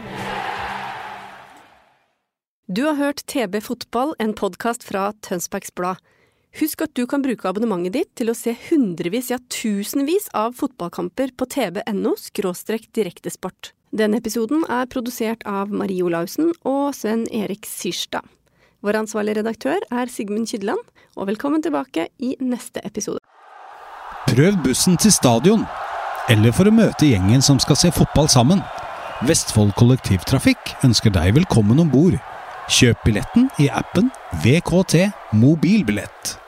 [SPEAKER 2] Du har hørt TB Fotball, en podcast fra Tønsbergs Blad. Husk at du kan bruke abonnementet ditt til å se hundrevis, ja tusenvis av fotballkamper på tb.no/direktesport. Denne episoden produsert av Marie Olausen og Sven Erik Syrstad. Vår ansvarlige redaktør Sigmund Kydland, og velkommen tilbake i neste episode.
[SPEAKER 1] Prøv bussen til stadion, eller for å møte gjengen som skal se fotball sammen. Vestfold Kollektivtrafikk ønsker deg velkommen ombord. Kjøp billetten i appen VKT Mobilbillett.